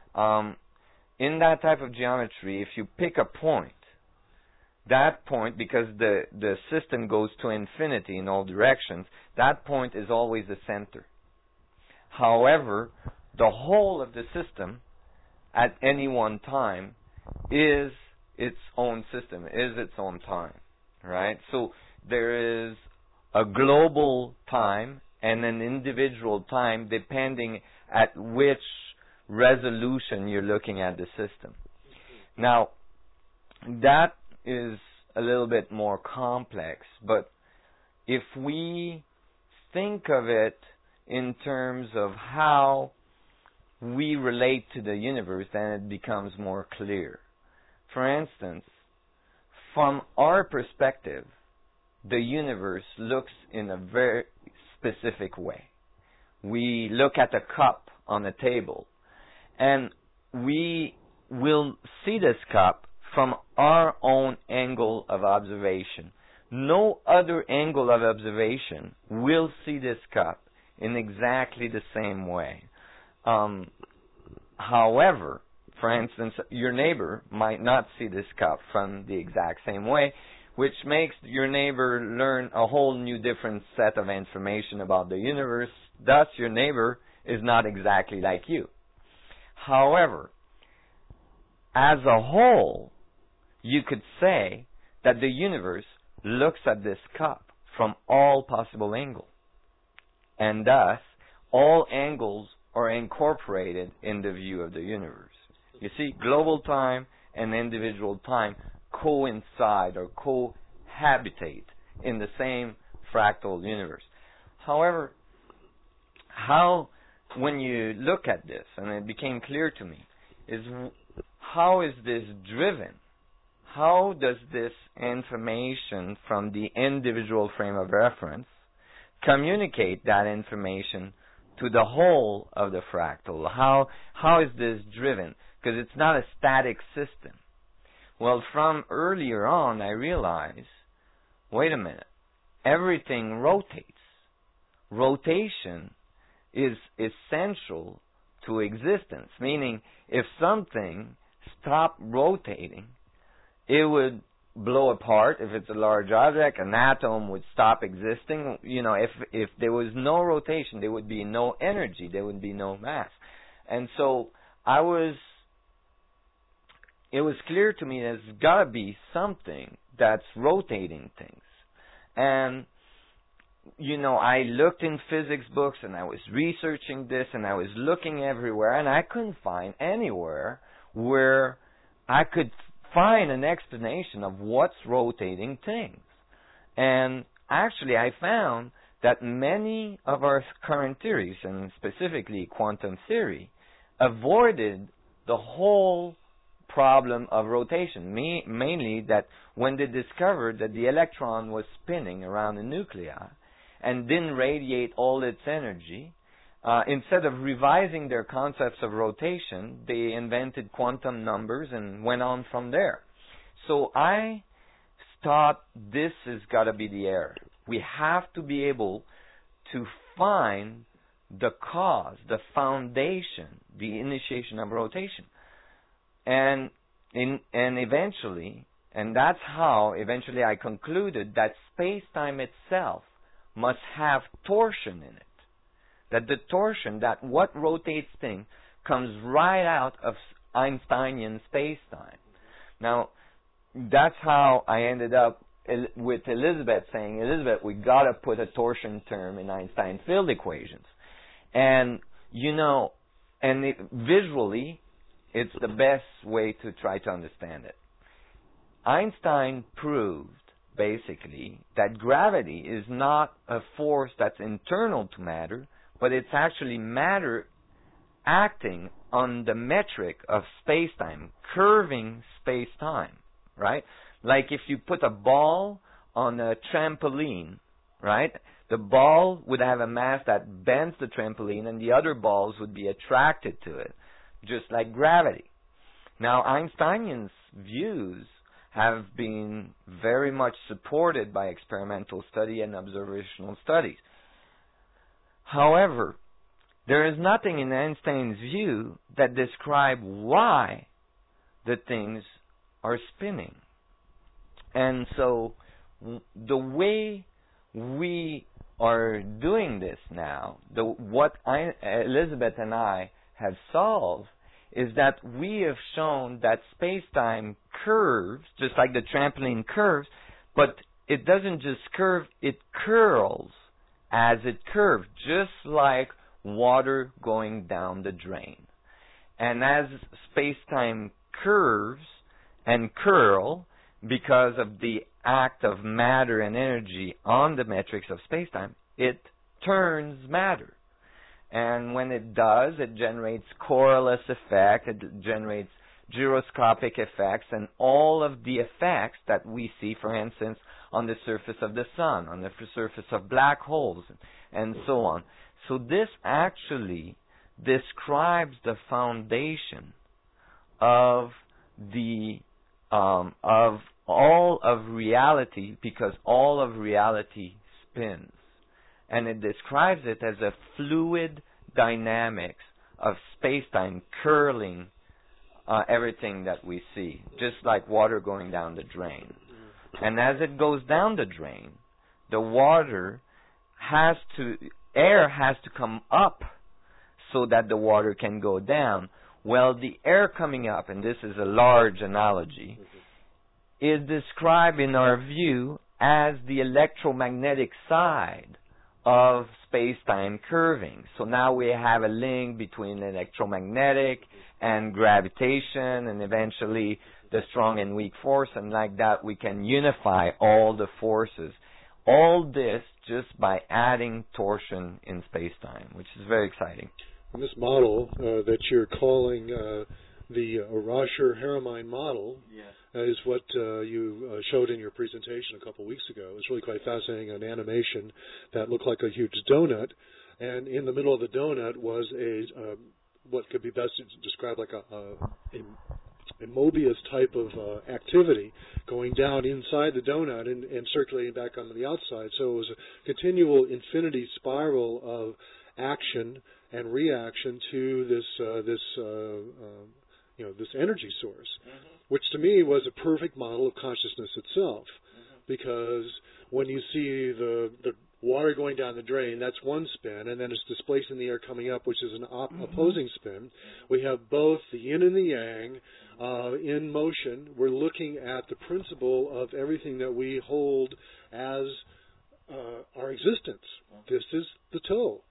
Um, in that type of geometry, if you pick a point, that point, because the, the system goes to infinity in all directions, that point is always the center. However, the whole of the system at any one time is its own system, is its own time, right? So there is a global time and an individual time depending at which resolution you're looking at the system. Now, that is a little bit more complex, but if we think of it in terms of how we relate to the universe, then it becomes more clear. For instance, from our perspective, the universe looks in a very specific way. We look at a cup on a table, and we will see this cup from our own angle of observation. No other angle of observation will see this cup in exactly the same way. Um, however, for instance, your neighbor might not see this cup from the exact same way, which makes your neighbor learn a whole new different set of information about the universe. Thus, your neighbor is not exactly like you. However, as a whole, you could say that the universe looks at this cup from all possible angles. And thus, all angles are incorporated in the view of the universe. You see, global time and individual time coincide or cohabitate in the same fractal universe. However, how, when you look at this, and it became clear to me, is how is this driven? How does this information from the individual frame of reference communicate that information to the whole of the fractal? How how is this driven? Because it's not a static system. Well, from earlier on, I realized, wait a minute, everything rotates. Rotation is essential to existence, meaning if something stopped rotating, it would blow apart. If it's a large object, an atom would stop existing. You know, if if there was no rotation, there would be no energy, there would be no mass. And so I was, it was clear to me there's got to be something that's rotating things. And, you know, I looked in physics books and I was researching this and I was looking everywhere and I couldn't find anywhere where I could find an explanation of what's rotating things. And actually I found that many of our current theories, and specifically quantum theory, avoided the whole problem of rotation. Me, mainly that when they discovered that the electron was spinning around the nuclei and didn't radiate all its energy, Uh, instead of revising their concepts of rotation, they invented quantum numbers and went on from there. So I thought this has got to be the error. We have to be able to find the cause, the foundation, the initiation of rotation. And in, and eventually, and that's how eventually I concluded that space-time itself must have torsion in it. That the torsion, that what rotates things, comes right out of Einsteinian space-time. Now, that's how I ended up with Elizabeth saying, Elizabeth, we got to put a torsion term in Einstein field equations. And, you know, and it, visually, it's the best way to try to understand it. Einstein proved, basically, that gravity is not a force that's internal to matter, but it's actually matter acting on the metric of space-time, curving space-time, right? Like if you put a ball on a trampoline, right? The ball would have a mass that bends the trampoline and the other balls would be attracted to it, just like gravity. Now, Einsteinian's views have been very much supported by experimental study and observational studies. However, there is nothing in Einstein's view that describes why the things are spinning. And so w- the way we are doing this now, the, what I, Elizabeth and I have solved, is that we have shown that space-time curves, just like the trampoline curves, but it doesn't just curve, it curls as it curves, just like water going down the drain. And as space-time curves and curl, because of the act of matter and energy on the matrix of space-time, it turns matter. And when it does, it generates Coriolis effect, it generates gyroscopic effects, and all of the effects that we see, for instance, on the surface of the sun, on the surface of black holes, and so on. So this actually describes the foundation of the um, of all of reality, because all of reality spins. And it describes it as a fluid dynamics of space-time curling uh, everything that we see, just like water going down the drain. And as it goes down the drain, the water has to, air has to come up so that the water can go down. Well, the air coming up, and this is a large analogy, is described in our view as the electromagnetic side of space-time curving. So now we have a link between electromagnetic and gravitation, and eventually the strong and weak force, and like that we can unify all the forces. All this just by adding torsion in space-time, which is very exciting. And this model uh, that you're calling uh, the uh, Rascher-Harriman model, yes. uh, is what uh, you uh, showed in your presentation a couple weeks ago. It was really quite fascinating, an animation that looked like a huge donut, and in the middle of the donut was a uh, what could be best described like a, a, a Mobius type of uh, activity going down inside the donut and, and circulating back onto the outside. So it was a continual infinity spiral of action and reaction to this uh, this uh, uh, you know this energy source, mm-hmm. which to me was a perfect model of consciousness itself, mm-hmm. because when you see the the water going down the drain, that's one spin, and then it's displacing the air coming up, which is an op- mm-hmm. opposing spin. We have both the yin and the yang uh, in motion. We're looking at the principle of everything that we hold as uh, our existence. This is the toe.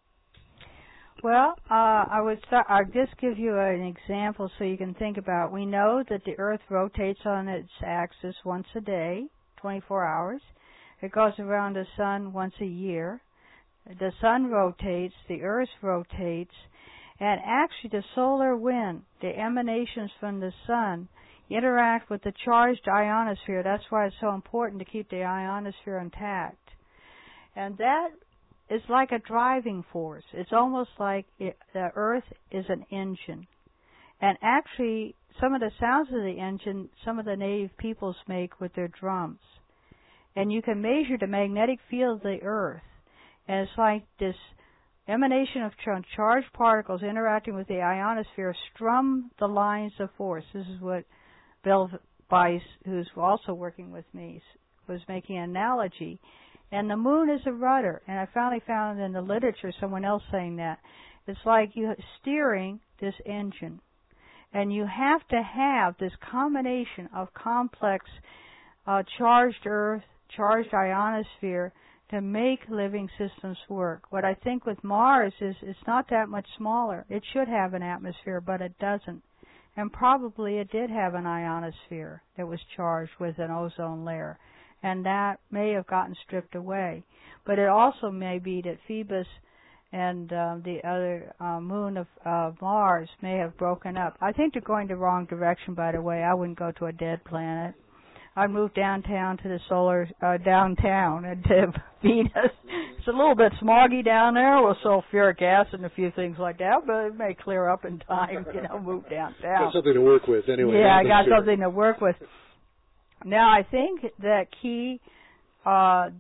Well, uh, I would start, I'll just give you an example so you can think about. We know that the Earth rotates on its axis once a day, twenty-four hours. It goes around the sun once a year. The sun rotates, the Earth rotates, and actually the solar wind, the emanations from the sun, interact with the charged ionosphere. That's why it's so important to keep the ionosphere intact. And that is like a driving force. It's almost like it, the Earth is an engine. And actually, some of the sounds of the engine, some of the native peoples make with their drums. And you can measure the magnetic field of the Earth. And it's like this emanation of charged particles interacting with the ionosphere strum the lines of force. This is what Bill Weiss, who's also working with me, was making an analogy. And the moon is a rudder. And I finally found in the literature someone else saying that. It's like you steering this engine. And you have to have this combination of complex uh, charged Earth, charged ionosphere to make living systems work. What I think with Mars is it's not that much smaller. It should have an atmosphere, but it doesn't. And probably it did have an ionosphere that was charged with an ozone layer. And that may have gotten stripped away. But it also may be that Phoebus and uh, the other uh, moon of uh, Mars may have broken up. I think they're going the wrong direction, by the way. I wouldn't go to a dead planet. I'd move downtown to the solar, uh, downtown and to Venus. It's a little bit smoggy down there with sulfuric acid and a few things like that, but it may clear up in time, you know, move downtown. Got something to work with anyway. Yeah, I got sure. something to work with. Now, I think that key uh,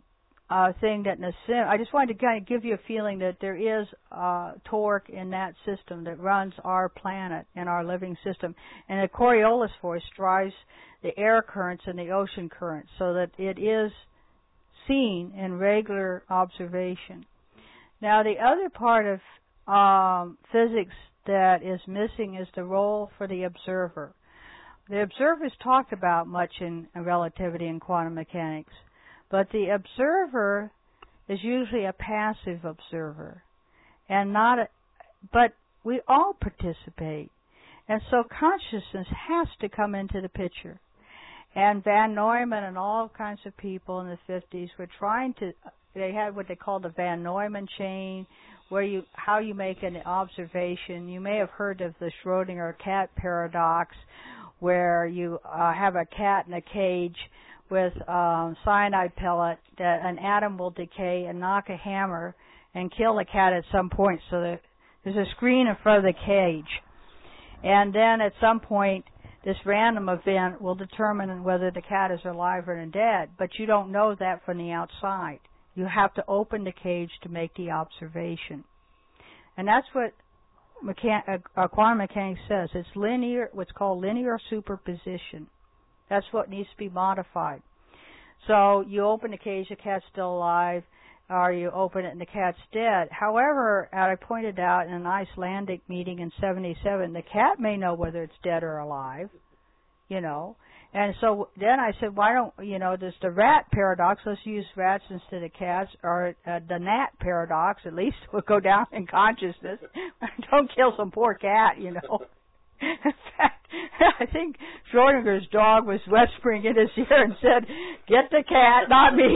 uh, thing that Nassim, I just wanted to kind of give you a feeling that there is uh, torque in that system that runs our planet and our living system. And the Coriolis force drives the air currents and the ocean currents so that it is seen in regular observation. Now, the other part of um, physics that is missing is the role for the observer. The observer is talked about much in relativity and quantum mechanics, but the observer is usually a passive observer, and not a, but we all participate, and so consciousness has to come into the picture. And Van Neumann and all kinds of people in the fifties were trying to, they had what they called the Van Neumann chain, where you, how you make an observation. You may have heard of the Schrödinger cat paradox, where you uh, have a cat in a cage with um, cyanide pellet, that an atom will decay and knock a hammer and kill the cat at some point. So that there's a screen in front of the cage. And then at some point, this random event will determine whether the cat is alive or dead. But you don't know that from the outside. You have to open the cage to make the observation. And that's what Mechan- uh, quantum mechanics says. It's linear, what's called linear superposition. That's what needs to be modified. So you open the cage, the cat's still alive, or you open it and the cat's dead. However, as I pointed out in an Icelandic meeting in seventy-seven, the cat may know whether it's dead or alive, you know. And so then I said, why don't, you know, there's the rat paradox, let's use rats instead of cats, or uh, the gnat paradox, at least we'll go down in consciousness. Don't kill some poor cat, you know. In fact, I think Schrodinger's dog was whispering in his ear and said, get the cat, not me.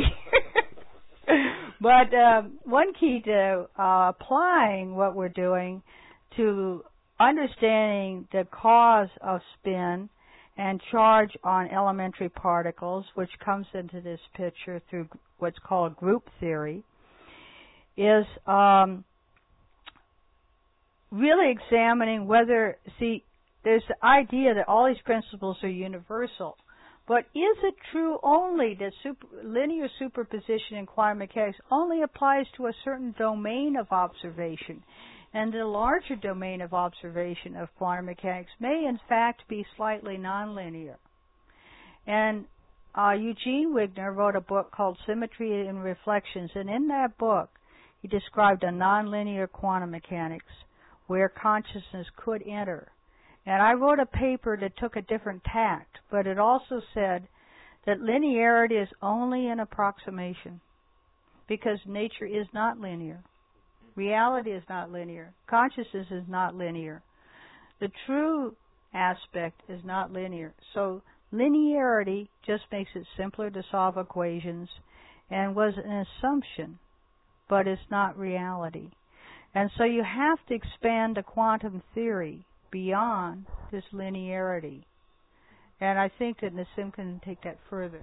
But um, one key to uh, applying what we're doing to understanding the cause of spin and charge on elementary particles, which comes into this picture through what's called group theory, is um, really examining whether, see, there's the idea that all these principles are universal. But is it true only that super, linear superposition in quantum mechanics only applies to a certain domain of observation? And the larger domain of observation of quantum mechanics may in fact be slightly nonlinear. And uh, Eugene Wigner wrote a book called Symmetry and Reflections, and in that book he described a nonlinear quantum mechanics where consciousness could enter. And I wrote a paper that took a different tact, but it also said that linearity is only an approximation because nature is not linear. Reality is not linear. Consciousness is not linear. The true aspect is not linear. So linearity just makes it simpler to solve equations and was an assumption, but it's not reality. And so you have to expand the quantum theory beyond this linearity. And I think that Nassim can take that further.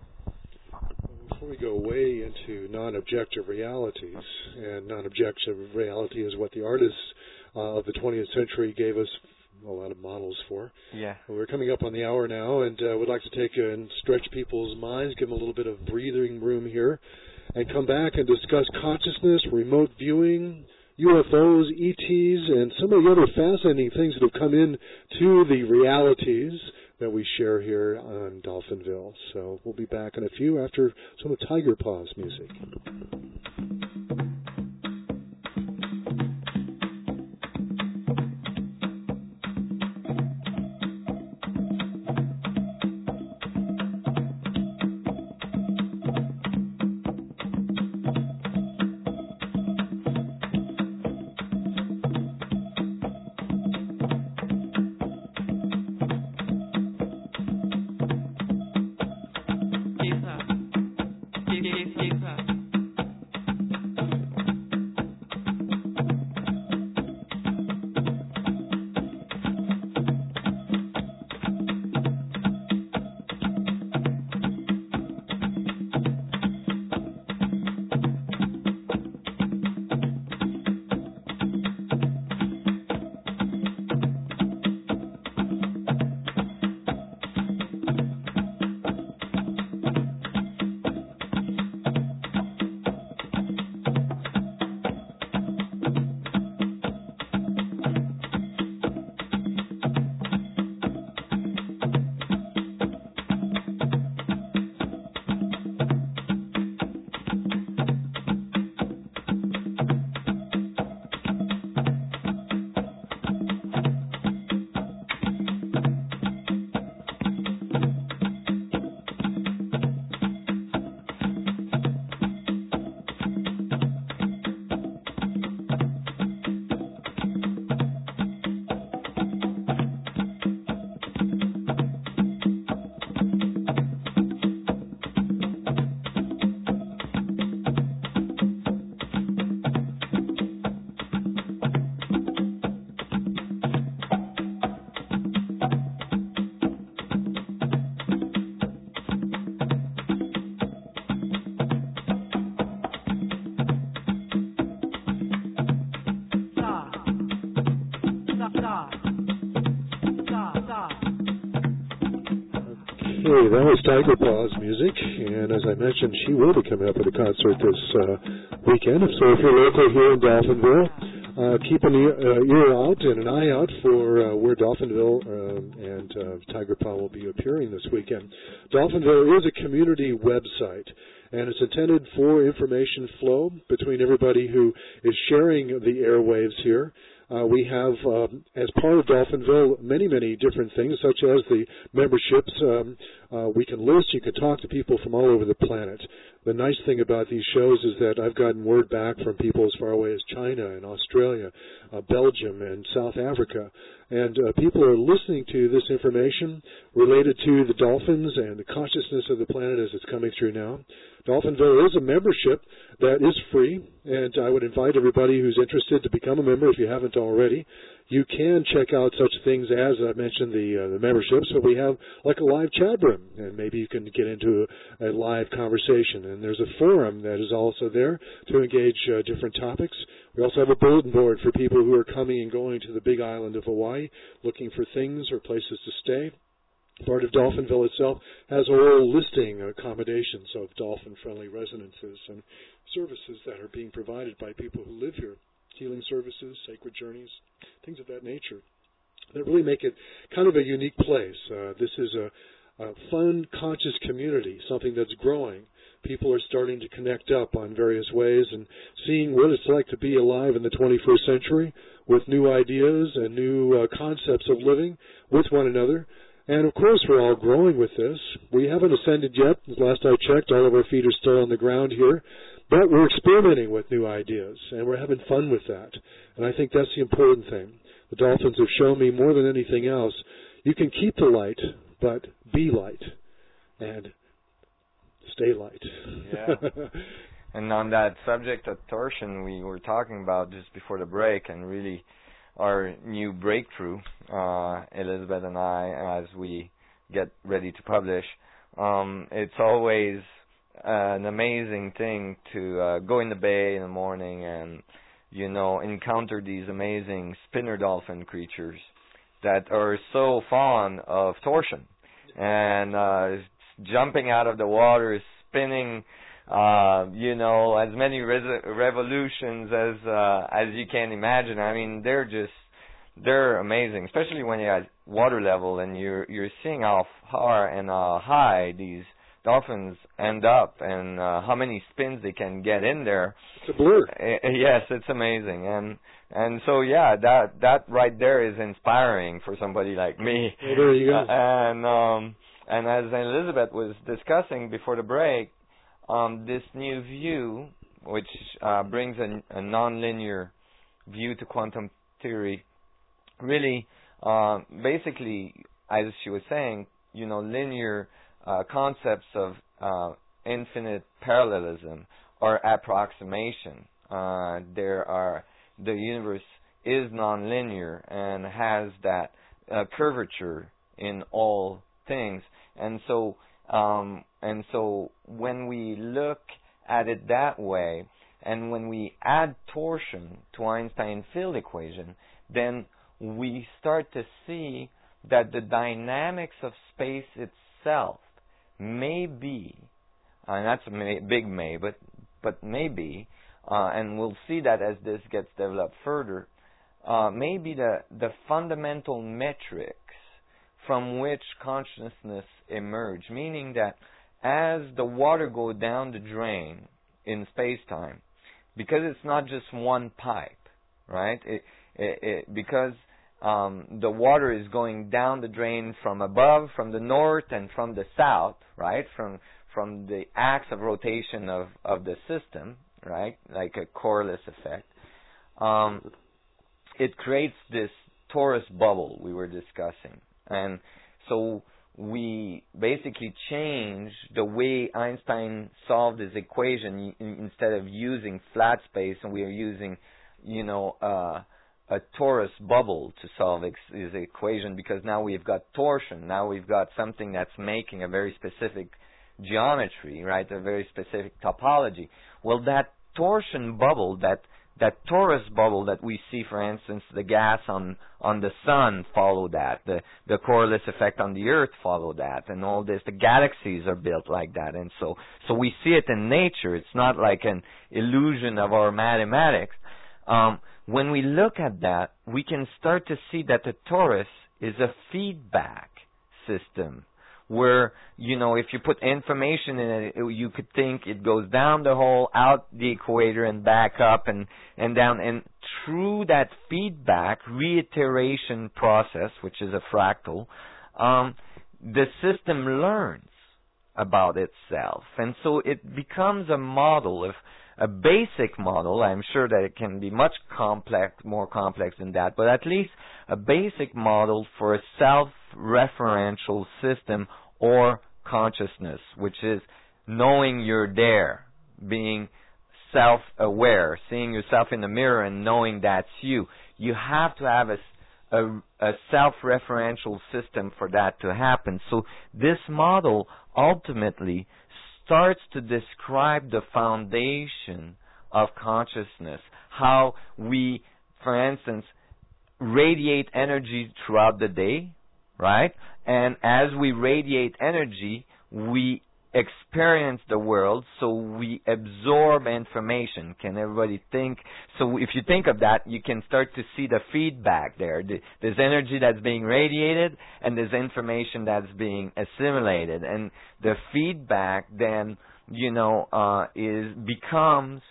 Before we go way into non-objective realities, and non-objective reality is what the artists uh, of the twentieth century gave us a lot of models for. Yeah. We're coming up on the hour now, and uh, we'd like to take and stretch people's minds, give them a little bit of breathing room here, and come back and discuss consciousness, remote viewing, U F Os, E Ts, and some of the other fascinating things that have come in to the realities that we share here on Dolphinville. So we'll be back in a few after some of Tiger Paw's music. Keep up. Keep, keep, keep up. Okay, that was Tiger Paw's music, and as I mentioned, she will be coming up at a concert this uh, weekend. So if you're local here in Dauphinville, uh, keep an ear, uh, ear out and an eye out for uh, where Dauphinville uh, and uh, Tiger Paw will be appearing this weekend. Dauphinville is a community website, and it's intended for information flow between everybody who is sharing the airwaves here. Uh, we have, um, as part of Dauphinville, many, many different things, such as the memberships. Um, uh, we can list, you can talk to people from all over the planet. The nice thing about these shows is that I've gotten word back from people as far away as China and Australia, uh, Belgium and South Africa. And uh, people are listening to this information related to the dolphins and the consciousness of the planet as it's coming through now. Dauphinville is a membership that is free, and I would invite everybody who's interested to become a member if you haven't already. You can check out such things as, I mentioned, the, uh, the memberships, but we have like a live chat room, and maybe you can get into a, a live conversation. And there's a forum that is also there to engage uh, different topics. We also have a bulletin board for people who are coming and going to the big island of Hawaii, looking for things or places to stay. Part of Dauphinville itself has a whole listing of accommodations of dolphin-friendly residences and services that are being provided by people who live here. Healing services, sacred journeys, things of that nature that really make it kind of a unique place. Uh, this is a, a fun, conscious community, something that's growing. People are starting to connect up on various ways and seeing what it's like to be alive in the twenty-first century with new ideas and new uh, concepts of living with one another. And, of course, we're all growing with this. We haven't ascended yet. Last I checked, all of our feet are still on the ground here. But we're experimenting with new ideas, and we're having fun with that. And I think that's the important thing. The dolphins have shown me more than anything else, you can keep the light, but be light and stay light. Yeah. And on that subject of torsion, we were talking about just before the break, and really our new breakthrough, uh, Elizabeth and I, as we get ready to publish, um, it's always an amazing thing to uh, go in the bay in the morning and, you know, encounter these amazing spinner dolphin creatures that are so fond of torsion and uh, jumping out of the water, spinning, uh, you know, as many res- revolutions as uh, as you can imagine. I mean, they're just they're amazing, especially when you're at water level and you're you're seeing how far and how high these dolphins end up and uh, how many spins they can get in there. It's a blur. Uh, yes, it's amazing. And and so, yeah, that that right there is inspiring for somebody like me. Well, there you go. Uh, and, um, and as Elizabeth was discussing before the break, um, this new view, which uh, brings a, a nonlinear view to quantum theory, really, uh, basically, as she was saying, you know, linear Uh, concepts of uh, infinite parallelism or approximation. Uh, there are the universe is nonlinear and has that uh, curvature in all things, and so um, and so when we look at it that way, and when we add torsion to Einstein's field equation, then we start to see that the dynamics of space itself may be, and that's a may, big may, but but maybe, uh, and we'll see that as this gets developed further, uh, maybe the, the fundamental metrics from which consciousness emerge, meaning that as the water goes down the drain in space-time, because it's not just one pipe, right? It, it, it, because Um, the water is going down the drain from above, from the north, and from the south, right? From from the axis of rotation of, of the system, right? Like a Coriolis effect. Um, it creates this torus bubble we were discussing. And so we basically change the way Einstein solved his equation. Instead of using flat space, and we are using, you know, uh, a torus bubble to solve ex- his equation, because now we've got torsion. Now we've got something that's making a very specific geometry, right? A very specific topology. Well, that torsion bubble, that that torus bubble that we see, for instance, the gas on on the sun follow that, the the Coriolis effect on the Earth follow that, and all this. The galaxies are built like that, and so so we see it in nature. It's not like an illusion of our mathematics. Um, when we look at that, we can start to see that the torus is a feedback system, where, you know, if you put information in it, it, you could think it goes down the hole, out the equator, and back up and, and down. And through that feedback reiteration process, which is a fractal, um, the system learns about itself. And so it becomes a model of a basic model. I'm sure that it can be much complex, more complex than that, but at least a basic model for a self-referential system or consciousness, which is knowing you're there, being self-aware, seeing yourself in the mirror and knowing that's you. You have to have a, a, a self-referential system for that to happen. So this model ultimately starts to describe the foundation of consciousness, how we, for instance, radiate energy throughout the day, right? And as we radiate energy, we experience the world, so we absorb information. Can everybody think? So if you think of that, you can start to see the feedback there. There's energy that's being radiated, and there's information that's being assimilated. And the feedback then, you know, uh, is becomes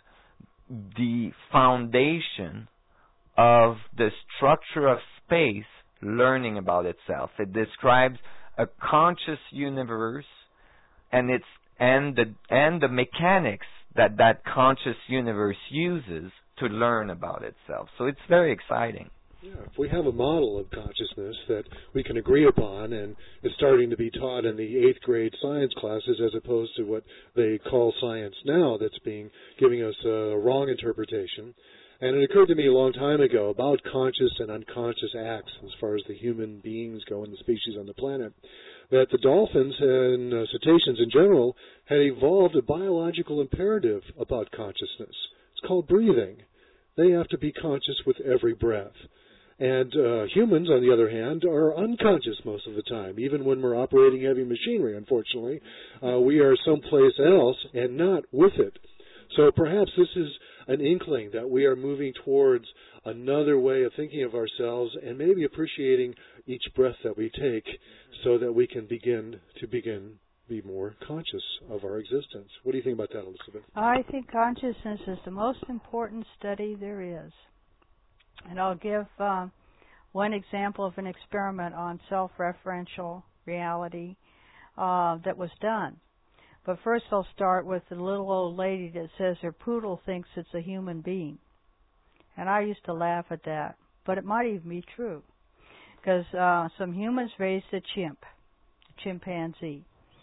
the foundation of the structure of space learning about itself. It describes a conscious universe, and it's and the and the mechanics that that conscious universe uses to learn about itself. So it's very exciting. Yeah, if we have a model of consciousness that we can agree upon, and is starting to be taught in the eighth grade science classes as opposed to what they call science now, that's being giving us a wrong interpretation. And it occurred to me a long time ago about conscious and unconscious acts as far as the human beings go and the species on the planet, that the dolphins and uh, cetaceans in general had evolved a biological imperative about consciousness. It's called breathing. They have to be conscious with every breath. And uh, humans, on the other hand, are unconscious most of the time. Even when we're operating heavy machinery, unfortunately, uh, we are someplace else and not with it. So perhaps this is an inkling that we are moving towards another way of thinking of ourselves and maybe appreciating each breath that we take so that we can begin to begin be more conscious of our existence. What do you think about that, Elizabeth? I think consciousness is the most important study there is. And I'll give uh, one example of an experiment on self-referential reality uh, that was done. But first I'll start with the little old lady that says her poodle thinks it's a human being. And I used to laugh at that. But it might even be true. Because uh, some humans raised a chimp, a chimpanzee.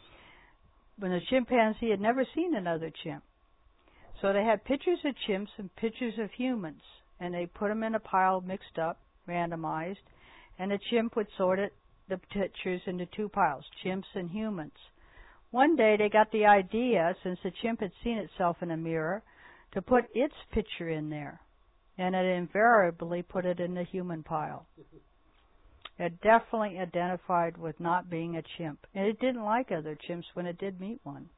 When the chimpanzee had never seen another chimp. So they had pictures of chimps and pictures of humans. And they put them in a pile mixed up, randomized. And the chimp would sort it, the pictures into two piles, chimps and humans. One day they got the idea, since the chimp had seen itself in a mirror, to put its picture in there. And it invariably put it in the human pile. It definitely identified with not being a chimp. And it didn't like other chimps when it did meet one.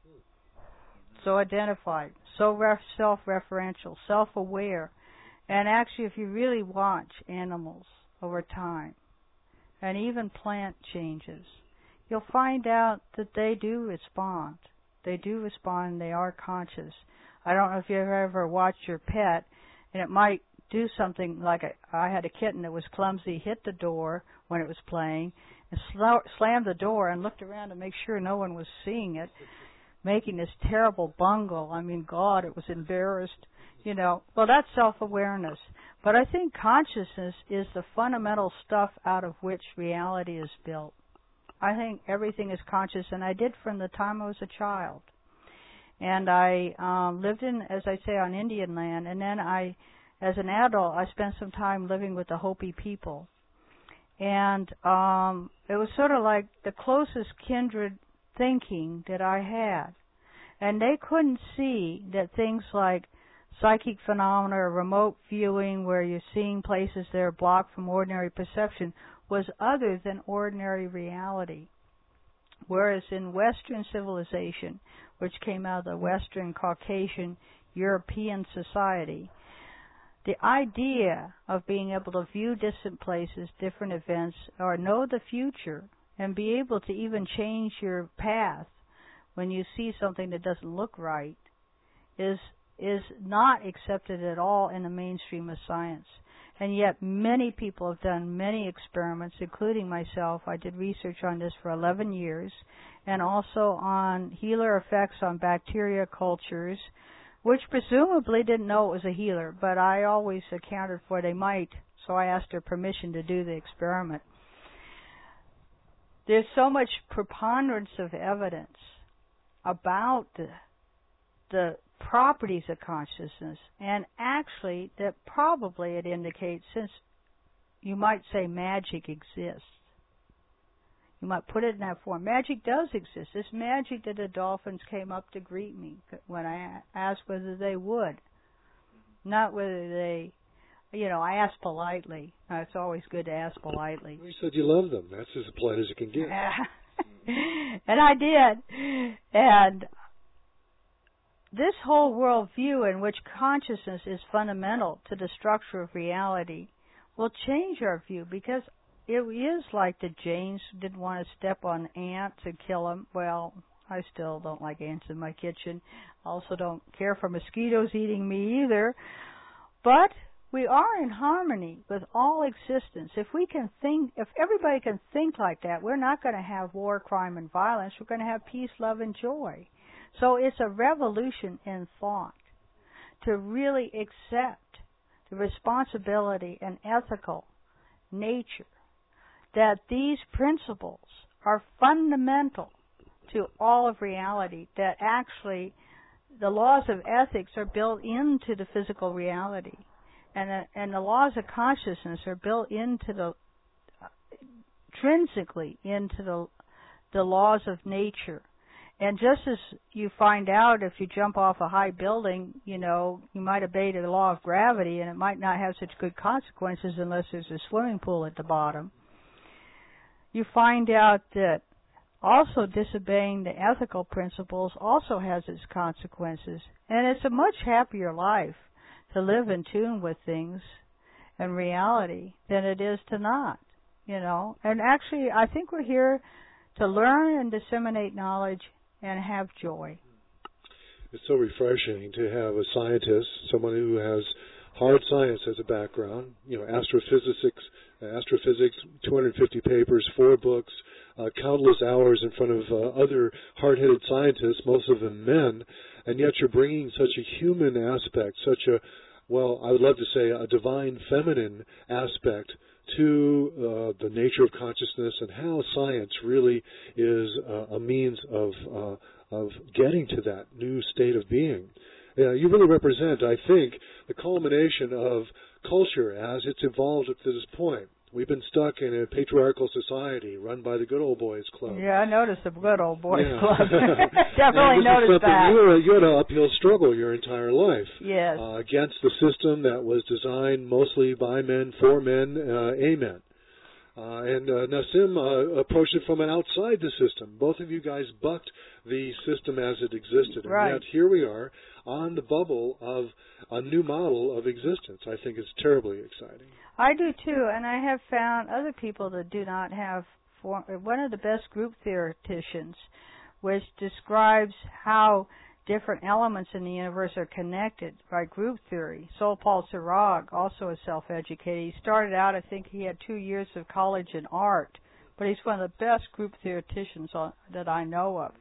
So identified, so ref- self-referential, self-aware. And actually, if you really watch animals over time, and even plant changes, you'll find out that they do respond. They do respond, and they are conscious. I don't know if you've ever watched your pet, and it might do something like a, I had a kitten that was clumsy, hit the door when it was playing, and sl- slammed the door and looked around to make sure no one was seeing it, making this terrible bungle. I mean, God, it was embarrassed. You know, well, that's self-awareness. But I think consciousness is the fundamental stuff out of which reality is built. I think everything is conscious, and I did from the time I was a child. And I um, lived in, as I say, on Indian land, and then I, as an adult, I spent some time living with the Hopi people. And um, it was sort of like the closest kindred thinking that I had. And they couldn't see that things like psychic phenomena or remote viewing where you're seeing places that are blocked from ordinary perception was other than ordinary reality. Whereas in Western civilization, which came out of the Western Caucasian European society, the idea of being able to view distant places, different events, or know the future and be able to even change your path when you see something that doesn't look right is is not accepted at all in the mainstream of science. And yet many people have done many experiments, including myself. I did research on this for eleven years, and also on healer effects on bacteria cultures, which presumably didn't know it was a healer, but I always accounted for they might, so I asked their permission to do the experiment. There's so much preponderance of evidence about the, the properties of consciousness, and actually that probably it indicates, since you might say magic exists, you might put it in that form. Magic does exist. This magic that the dolphins came up to greet me when I asked whether they would, not whether they, you know, I asked politely. It's always good to ask politely. You said you love them. That's as polite as it can get. And I did. And this whole worldview in which consciousness is fundamental to the structure of reality will change our view, because it is like the Jains didn't want to step on ants and kill them. Well, I still don't like ants in my kitchen. I also don't care for mosquitoes eating me either. But we are in harmony with all existence. If we can think, if everybody can think like that, we're not going to have war, crime, and violence. We're going to have peace, love, and joy. So it's a revolution in thought to really accept the responsibility and ethical nature that these principles are fundamental to all of reality, that actually the laws of ethics are built into the physical reality, and, uh, and the laws of consciousness are built into the, uh, intrinsically into the, the laws of nature. And just as you find out if you jump off a high building, you know, you might obey the law of gravity and it might not have such good consequences unless there's a swimming pool at the bottom. You find out that also disobeying the ethical principles also has its consequences. And it's a much happier life to live in tune with things and reality than it is to not, you know. And actually, I think we're here to learn and disseminate knowledge and have joy. It's so refreshing to have a scientist, someone who has hard science as a background, you know, astrophysics, astrophysics, two hundred fifty papers, four books, uh, countless hours in front of uh, other hard-headed scientists, most of them men, and yet you're bringing such a human aspect, such a, well, I would love to say a divine feminine aspect to uh, the nature of consciousness and how science really is uh, a means of uh, of getting to that new state of being. Uh, you really represent, I think, the culmination of culture as it's evolved up to this point. We've been stuck in a patriarchal society run by the Good Old Boys Club. Yeah, I noticed the Good Old Boys yeah. Club. Definitely noticed that. You had, you had an uphill struggle your entire life. Yes. Uh, against the system that was designed mostly by men, for men, uh, amen. Uh, and uh, Nassim uh, approached it from an outside the system. Both of you guys bucked the system as it existed. And right. yet here we are on the bubble of a new model of existence. I think it's terribly exciting. I do too, and I have found other people that do not have form. One of the best group theoreticians, which describes how different elements in the universe are connected by group theory. Sol Paul Sirag, also a self-educated. He started out, I think he had two years of college in art, but he's one of the best group theoreticians on, that I know of,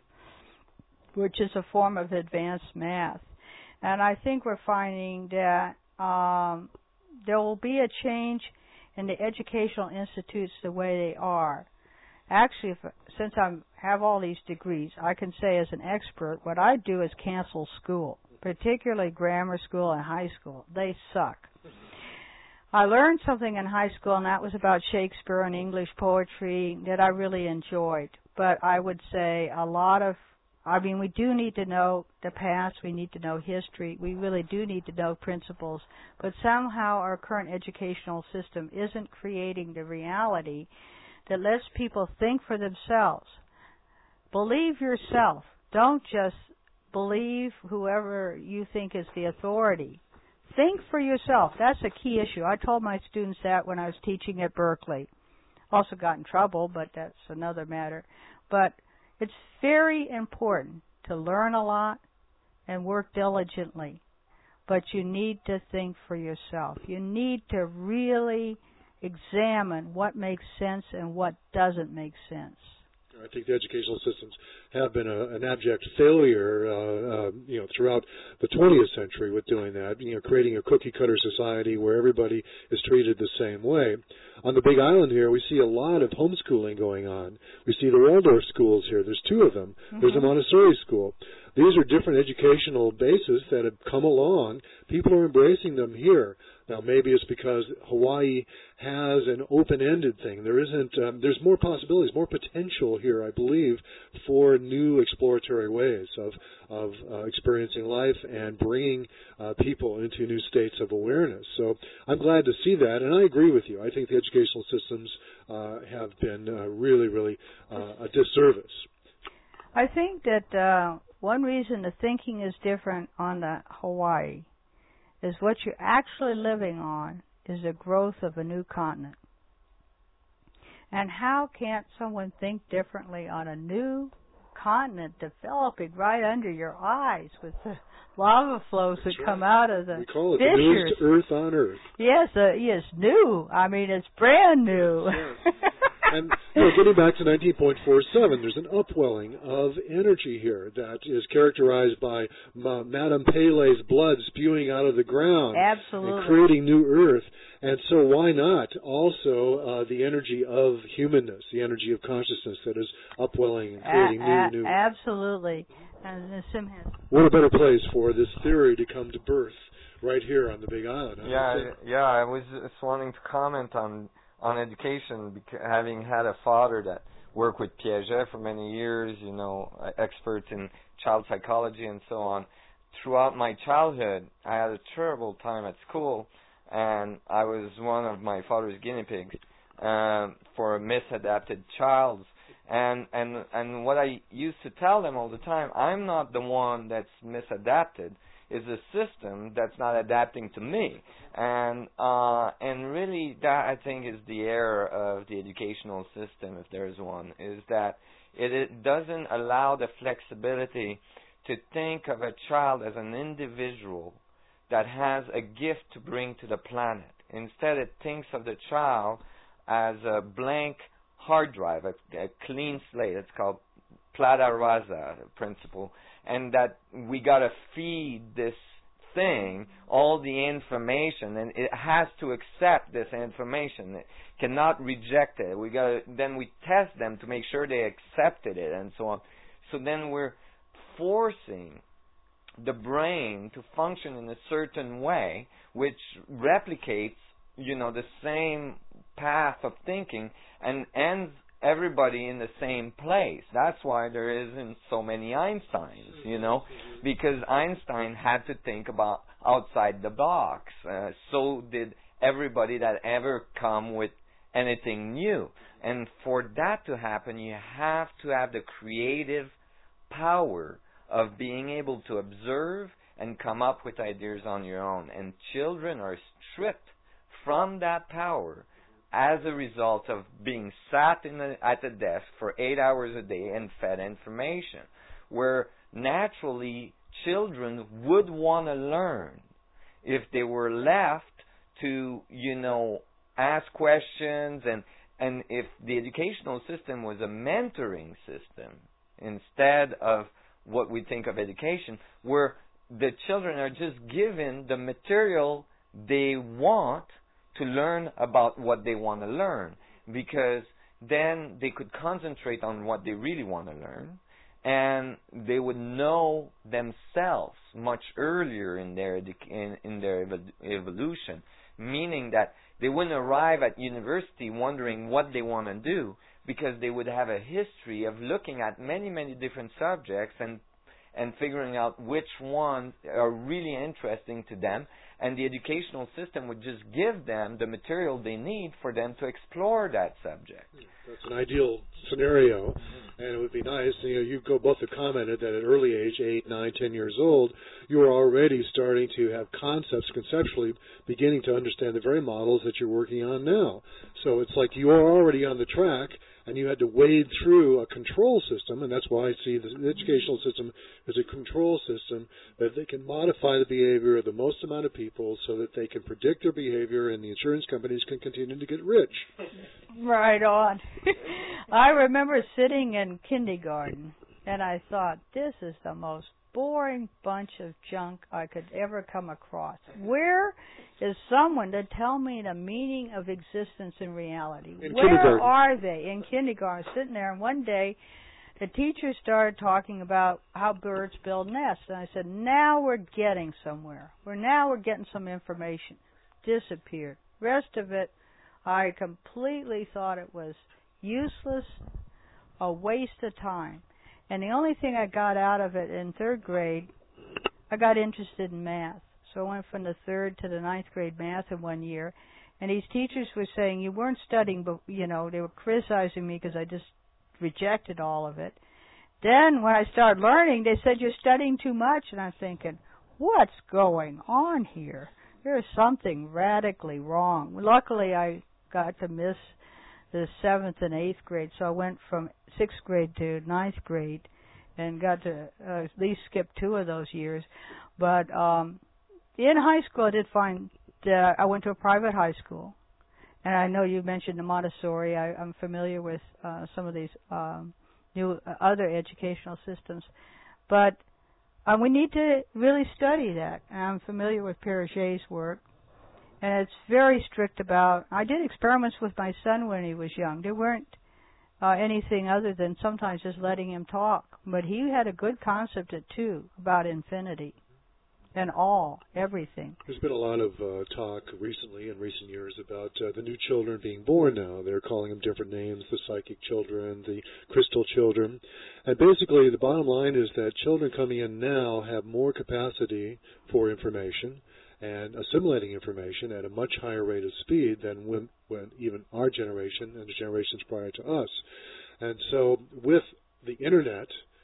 which is a form of advanced math. And I think we're finding that um, there will be a change in the educational institutes the way they are. Actually, if, since I have all these degrees, I can say as an expert, what I do is cancel school, particularly grammar school and high school. They suck. I learned something in high school, and that was about Shakespeare and English poetry that I really enjoyed. But I would say a lot of I mean, we do need to know the past. We need to know history. We really do need to know principles. But somehow our current educational system isn't creating the reality that lets people think for themselves. Believe yourself. Don't just believe whoever you think is the authority. Think for yourself. That's a key issue. I told my students that when I was teaching at Berkeley. Also got in trouble, but that's another matter. But it's very important to learn a lot and work diligently. But you need to think for yourself. You need to really examine what makes sense and what doesn't make sense. I think the educational systems have been a, an abject failure, uh, uh, you know, throughout the twentieth century with doing that. You know, creating a cookie-cutter society where everybody is treated the same way. On the Big Island here, we see a lot of homeschooling going on. We see the Waldorf schools here. There's two of them. Mm-hmm. There's a Montessori school. These are different educational bases that have come along. People are embracing them here. Now, maybe it's because Hawaii has an open-ended thing. There isn't. Um, there's more possibilities, more potential here, I believe, for new exploratory ways of of uh, experiencing life and bringing uh, people into new states of awareness. So I'm glad to see that, and I agree with you. I think the educational systems uh, have been uh, really, really uh, a disservice. I think that uh, one reason the thinking is different on the Hawaii is what you're actually living on is the growth of a new continent. And how can't someone think differently on a new continent developing right under your eyes with the lava flows that That's come right. out of the We call it fissures. the newest earth on earth. Yes, uh, yes, new. I mean, it's brand new. Yes. And you know, getting back to nineteen point four seven, there's an upwelling of energy here that is characterized by uh, Madame Pele's blood spewing out of the ground. Absolutely. And creating new earth. And so why not also uh, the energy of humanness, the energy of consciousness that is upwelling and creating a- a- new, new... Absolutely. And uh, Sim has... What a better place for this theory to come to birth right here on the Big Island. I Yeah, I, yeah. I was just wanting to comment on on education, because having had a father that worked with Piaget for many years, you know, expert in child psychology and so on. Throughout my childhood, I had a terrible time at school, and I was one of my father's guinea pigs uh, for a misadapted child. And, and and what I used to tell them all the time, I'm not the one that's misadapted. It's a system that's not adapting to me. And uh, and really that, I think, is the error of the educational system, if there's one, is that it, it doesn't allow the flexibility to think of a child as an individual that has a gift to bring to the planet. Instead, it thinks of the child as a blank hard drive, a, a clean slate. It's called Plata Rasa principle, and that we got to feed this thing all the information, and it has to accept this information. It cannot reject it. We got to, then we test them to make sure they accepted it, and so on. So then we're forcing the brain to function in a certain way, which replicates, you know, the same path of thinking and ends everybody in the same place. That's why there isn't so many Einsteins, you know, because Einstein had to think about outside the box. Uh, so did everybody that ever come with anything new. And for that to happen, you have to have the creative power of being able to observe and come up with ideas on your own. And children are stripped from that power as a result of being sat in a, at the desk for eight hours a day and fed information, where naturally children would want to learn if they were left to, you know, ask questions, and, and if the educational system was a mentoring system instead of what we think of education, where the children are just given the material they want to learn about what they want to learn, because then they could concentrate on what they really want to learn, and they would know themselves much earlier in their edu- in, in their ev- evolution, meaning that they wouldn't arrive at university wondering what they want to do, because they would have a history of looking at many, many different subjects and and figuring out which ones are really interesting to them, and the educational system would just give them the material they need for them to explore that subject. That's an ideal scenario, mm-hmm. and it would be nice. You know, you go both have commented that at early age, eight, nine, ten years old, you are already starting to have concepts conceptually beginning to understand the very models that you're working on now. So it's like you are already on the track, and you had to wade through a control system, and that's why I see the educational system as a control system, that they can modify the behavior of the most amount of people so that they can predict their behavior and the insurance companies can continue to get rich. Right on. I remember sitting in kindergarten, and I thought, this is the most boring bunch of junk I could ever come across. Where is someone to tell me the meaning of existence and reality? In Where are they? In kindergarten, sitting there, and one day the teacher started talking about how birds build nests, and I said, now we're getting somewhere. We're now we're getting some information. Disappeared. Rest of it, I completely thought it was useless, a waste of time. And the only thing I got out of it in third grade, I got interested in math. So I went from the third to the ninth grade math in one year. And these teachers were saying, you weren't studying, but, you know, they were criticizing me because I just rejected all of it. Then when I started learning, they said, you're studying too much. And I'm thinking, what's going on here? There's something radically wrong. Luckily, I got to miss the seventh and eighth grade, so I went from sixth grade to ninth grade and got to uh, at least skip two of those years. But um, in high school, I did find that I went to a private high school, and I know you mentioned the Montessori. I, I'm familiar with uh, some of these um, new uh, other educational systems, but uh, we need to really study that. And I'm familiar with Piaget's work. And it's very strict about, I did experiments with my son when he was young. They weren't uh, anything other than sometimes just letting him talk. But he had a good concept at two about infinity and all, everything. There's been a lot of uh, talk recently, in recent years, about uh, the new children being born now. They're calling them different names, the psychic children, the crystal children. And basically the bottom line is that children coming in now have more capacity for information and assimilating information at a much higher rate of speed than when, when even our generation and the generations prior to us. And so with the Internet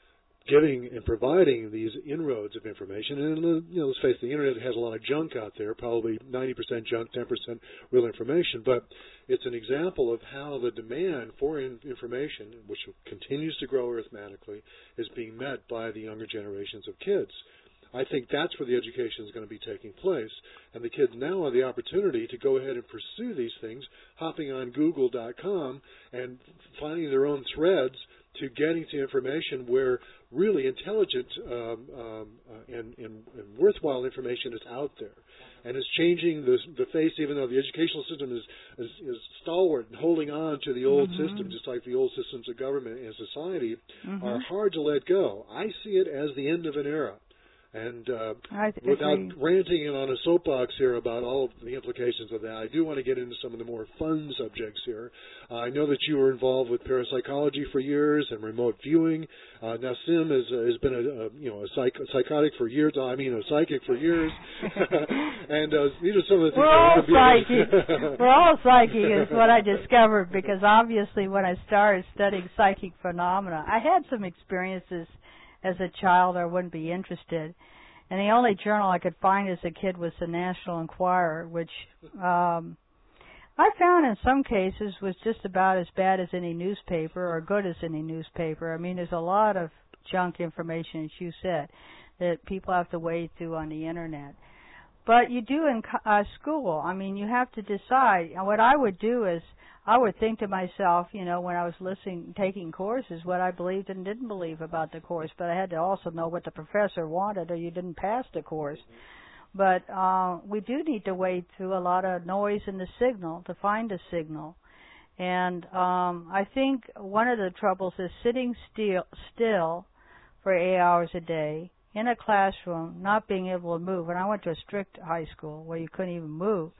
giving and providing these inroads of information, and you know, let's face it, the Internet has a lot of junk out there, probably ninety percent junk, ten percent real information, but it's an example of how the demand for in information, which continues to grow arithmetically, is being met by the younger generations of kids. I think that's where the education is going to be taking place. And the kids now have the opportunity to go ahead and pursue these things, hopping on Google dot com and finding their own threads to getting to information where really intelligent um, um, uh, and, and, and worthwhile information is out there. And it's changing the, the face, even though the educational system is, is, is stalwart and holding on to the old mm-hmm. system, just like the old systems of government and society, mm-hmm. are hard to let go. I see it as the end of an era. And uh, without ranting on a soapbox here about all of the implications of that, I do want to get into some of the more fun subjects here. Uh, I know that you were involved with parapsychology for years and remote viewing. Uh, Nassim has, uh, has been a, a you know a, psych, a psychotic for years. I mean, a psychic for years. And uh, these are some of the things. We're all psychic. We're all psychic is what I discovered, because obviously when I started studying psychic phenomena, I had some experiences as a child I wouldn't be interested. And the only journal I could find as a kid was the National Enquirer, which um, I found in some cases was just about as bad as any newspaper or good as any newspaper. I mean, there's a lot of junk information, as you said, that people have to wade through on the Internet. But you do in uh, school. I mean, you have to decide. And what I would do is I would think to myself, you know, when I was listening, taking courses, what I believed and didn't believe about the course. But I had to also know what the professor wanted, or you didn't pass the course. But uh, we do need to wade through a lot of noise in the signal to find a signal. And um, I think one of the troubles is sitting still, still for eight hours a day in a classroom, not being able to move. And I went to a strict high school where you couldn't even move.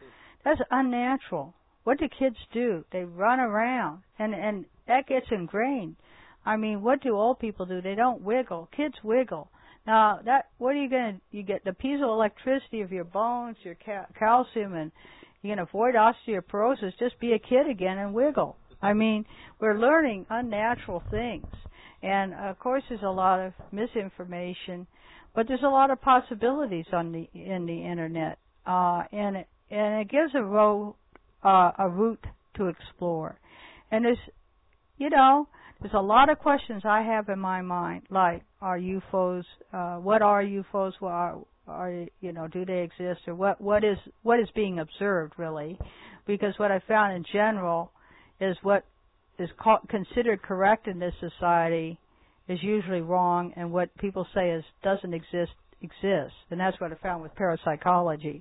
That's unnatural. What do kids do? They run around, and and that gets ingrained. I mean, what do old people do? They don't wiggle. Kids wiggle. Now, that what are you going to, you get the piezoelectricity of your bones, your ca- calcium, and you can avoid osteoporosis. Just be a kid again and wiggle. I mean, we're learning unnatural things. And, of course, there's a lot of misinformation, but there's a lot of possibilities on the in the Internet. Uh, and, it, and it gives a, road, uh, a route to explore. And there's, you know, there's a lot of questions I have in my mind, like, are U F Os, uh, what are U F Os, what are, are, you know, do they exist, or what, what is what is being observed, really? Because what I found in general is what is co- considered correct in this society is usually wrong, and what people say is doesn't exist, exists. And that's what I found with parapsychology.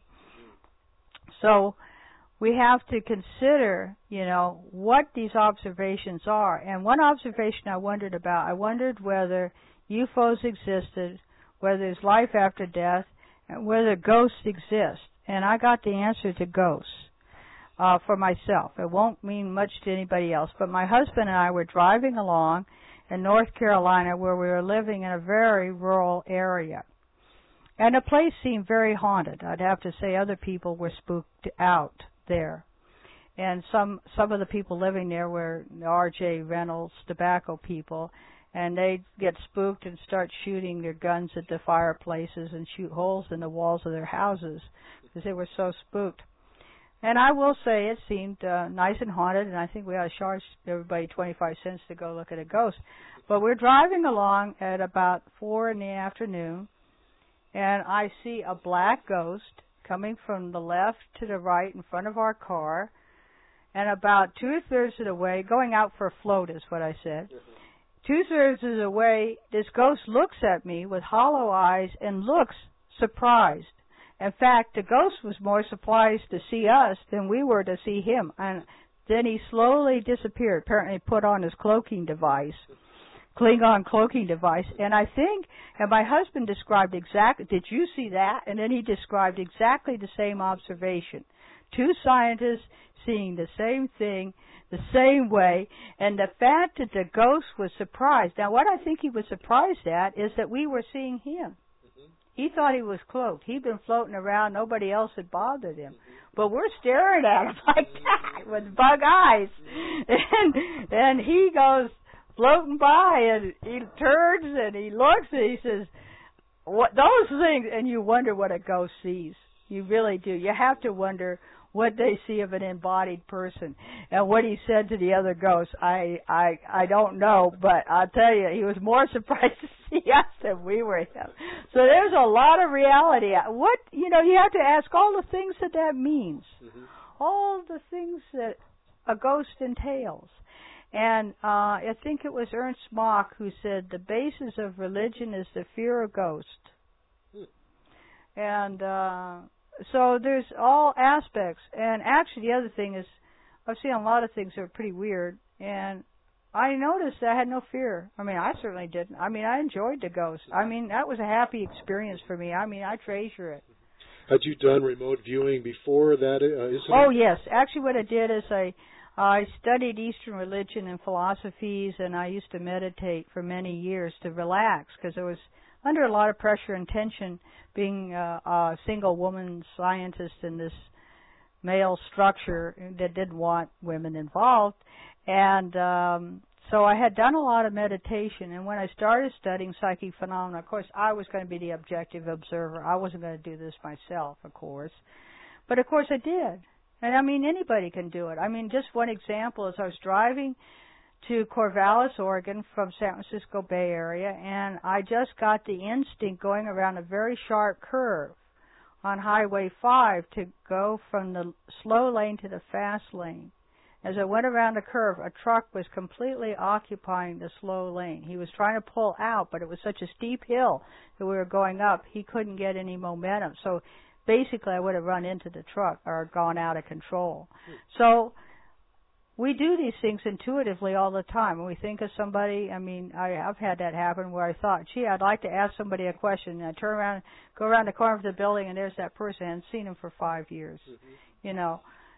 So we have to consider, you know, what these observations are. And one observation I wondered about, I wondered whether U F Os existed, whether there's life after death, and whether ghosts exist. And I got the answer to ghosts uh, for myself. It won't mean much to anybody else. But my husband and I were driving along in North Carolina, where we were living in a very rural area. And the place seemed very haunted. I'd have to say other people were spooked out there. And some some of the people living there were R J Reynolds tobacco people, and they'd get spooked and start shooting their guns at the fireplaces and shoot holes in the walls of their houses because they were so spooked. And I will say it seemed uh, nice and haunted, and I think we ought to charge everybody twenty-five cents to go look at a ghost. But we're driving along at about four in the afternoon, and I see a black ghost coming from the left to the right in front of our car, and about two-thirds of the way, going out for a float is what I said, two-thirds of the way, this ghost looks at me with hollow eyes and looks surprised. In fact, the ghost was more surprised to see us than we were to see him. And then he slowly disappeared, apparently put on his cloaking device, Klingon cloaking device. And I think, and my husband described exactly, did you see that? And then he described exactly the same observation. Two scientists seeing the same thing, the same way, and the fact that the ghost was surprised. Now, what I think he was surprised at is that we were seeing him. He thought he was cloaked. He'd been floating around. Nobody else had bothered him. But we're staring at him like that with bug eyes. And, and he goes floating by, and he turns and he looks and he says, "What those things?" And you wonder what a ghost sees. You really do. You have to wonder what they see of an embodied person. And what he said to the other ghosts, I, I, I don't know, but I'll tell you, he was more surprised to see us than we were him. So there's a lot of reality. What, you know, you have to ask all the things that that means. Mm-hmm. All the things that a ghost entails. And uh, I think it was Ernst Mach who said the basis of religion is the fear of ghosts. Hmm. And, uh, So there's all aspects. And actually the other thing is, I've seen a lot of things that are pretty weird, and I noticed that I had no fear. I mean, I certainly didn't. I mean, I enjoyed the ghost. I mean, that was a happy experience for me. I mean, I treasure it. Had you done remote viewing before that? Uh, oh, yes. Actually, what I did is I, I studied Eastern religion and philosophies, and I used to meditate for many years to relax, because I was under a lot of pressure and tension being a, a single woman scientist in this male structure that didn't want women involved. And um, so I had done a lot of meditation. And when I started studying psychic phenomena, of course, I was going to be the objective observer. I wasn't going to do this myself, of course. But, of course, I did. And, I mean, anybody can do it. I mean, just one example is I was driving to Corvallis, Oregon from San Francisco Bay Area, and I just got the instinct going around a very sharp curve on Highway five to go from the slow lane to the fast lane. As I went around the curve, a truck was completely occupying the slow lane. He was trying to pull out, but it was such a steep hill that we were going up, he couldn't get any momentum. So basically I would have run into the truck or gone out of control. So we do these things intuitively all the time. When we think of somebody, I mean, I, I've had that happen where I thought, gee, I'd like to ask somebody a question. And I turn around, go around the corner of the building, and there's that person. I hadn't seen him for five years. Mm-hmm. you know.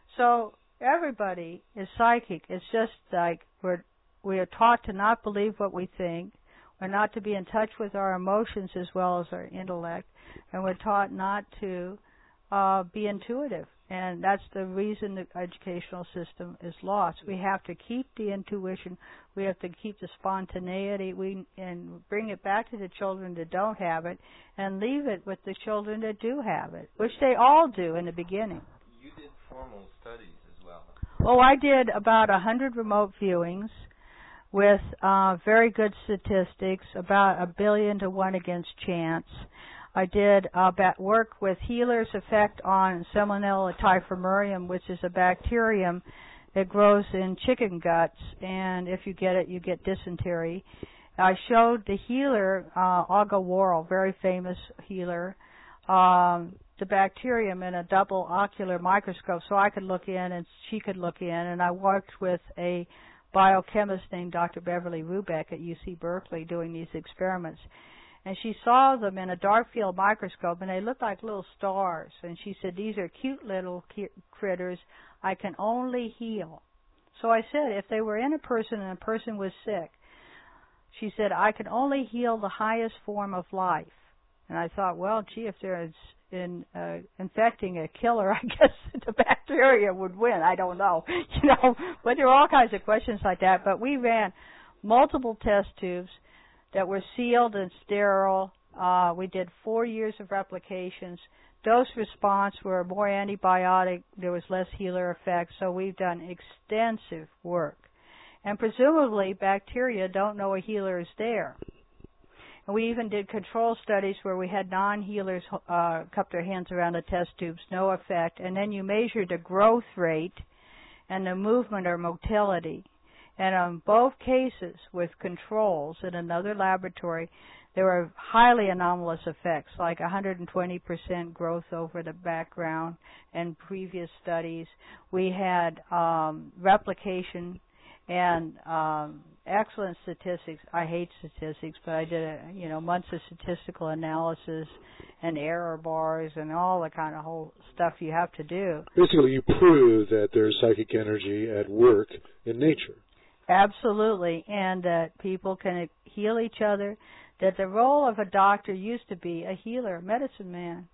So everybody is psychic. It's just like we're we are taught to not believe what we think. We're not to be in touch with our emotions as well as our intellect, and we're taught not to uh, be intuitive. And that's the reason the educational system is lost. We have to keep the intuition. We have to keep the spontaneity. We and bring it back to the children that don't have it, and leave it with the children that do have it, which they all do in the beginning. You did formal studies as well. Oh, I did about a hundred remote viewings with uh, very good statistics, about a billion to one against chance. I did uh, work with healers' effect on Salmonella typhimurium, which is a bacterium that grows in chicken guts, and if you get it, you get dysentery. I showed the healer, uh, Olga Worrell, very famous healer, um, the bacterium in a double ocular microscope, so I could look in and she could look in, and I worked with a biochemist named Doctor Beverly Rubeck at U C Berkeley doing these experiments. And she saw them in a dark field microscope, and they looked like little stars. And she said, these are cute little critters. I can only heal. So I said, if they were in a person and a person was sick, she said, I can only heal the highest form of life. And I thought, well, gee, if they're in, uh, infecting a killer, I guess the bacteria would win. I don't know. You know, but there are all kinds of questions like that. But we ran multiple test tubes that were sealed and sterile. Uh, we did four years of replications. Dose response were more antibiotic. There was less healer effect. So we've done extensive work. And presumably bacteria don't know a healer is there. And we even did control studies where we had non-healers uh, cup their hands around the test tubes, no effect. And then you measured the growth rate and the movement or motility. And on both cases with controls in another laboratory, there were highly anomalous effects, like one hundred twenty percent growth over the background in previous studies. We had um, replication and um, excellent statistics. I hate statistics, but I did, a, you know, months of statistical analysis and error bars and all the kind of whole stuff you have to do. Basically, you prove that there's psychic energy at work in nature. Absolutely, and that people can heal each other, that the role of a doctor used to be a healer, a medicine man.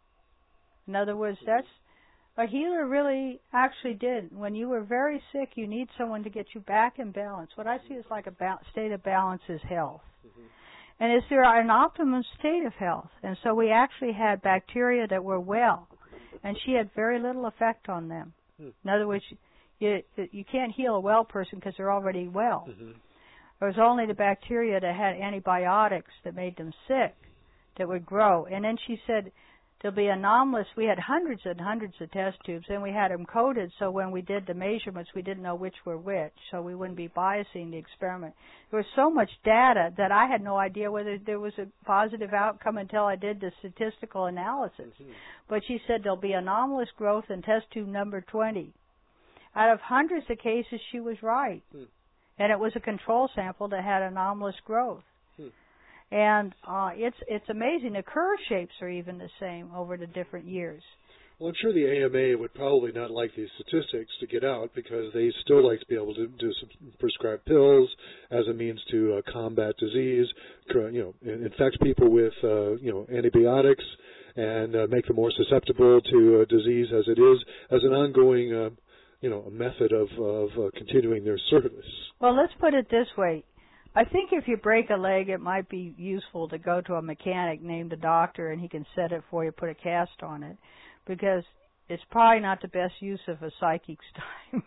In other words, that's a healer really actually did. When you were very sick, you need someone to get you back in balance. What I see is like a ba- state of balance is health. Mm-hmm. And is there an optimum state of health? And so we actually had bacteria that were well, and she had very little effect on them. Mm-hmm. In other words, You, you can't heal a well person because they're already well. Mm-hmm. It was only the bacteria that had antibiotics that made them sick that would grow. And then she said there'll be anomalous. We had hundreds and hundreds of test tubes, and we had them coded so when we did the measurements, we didn't know which were which, so we wouldn't be biasing the experiment. There was so much data that I had no idea whether there was a positive outcome until I did the statistical analysis. Mm-hmm. But she said there'll be anomalous growth in test tube number twenty. Out of hundreds of cases, she was right. Hmm. And it was a control sample that had anomalous growth. Hmm. And uh, it's it's amazing. The curve shapes are even the same over the different years. Well, I'm sure the A M A would probably not like these statistics to get out because they still like to be able to do some prescribe pills as a means to uh, combat disease, you know, infect people with, uh, you know, antibiotics and uh, make them more susceptible to uh, disease as it is, as an ongoing uh, you know, a method of, of uh, continuing their service. Well, let's put it this way. I think if you break a leg, it might be useful to go to a mechanic named a doctor, and he can set it for you, put a cast on it, because it's probably not the best use of a psychic's time.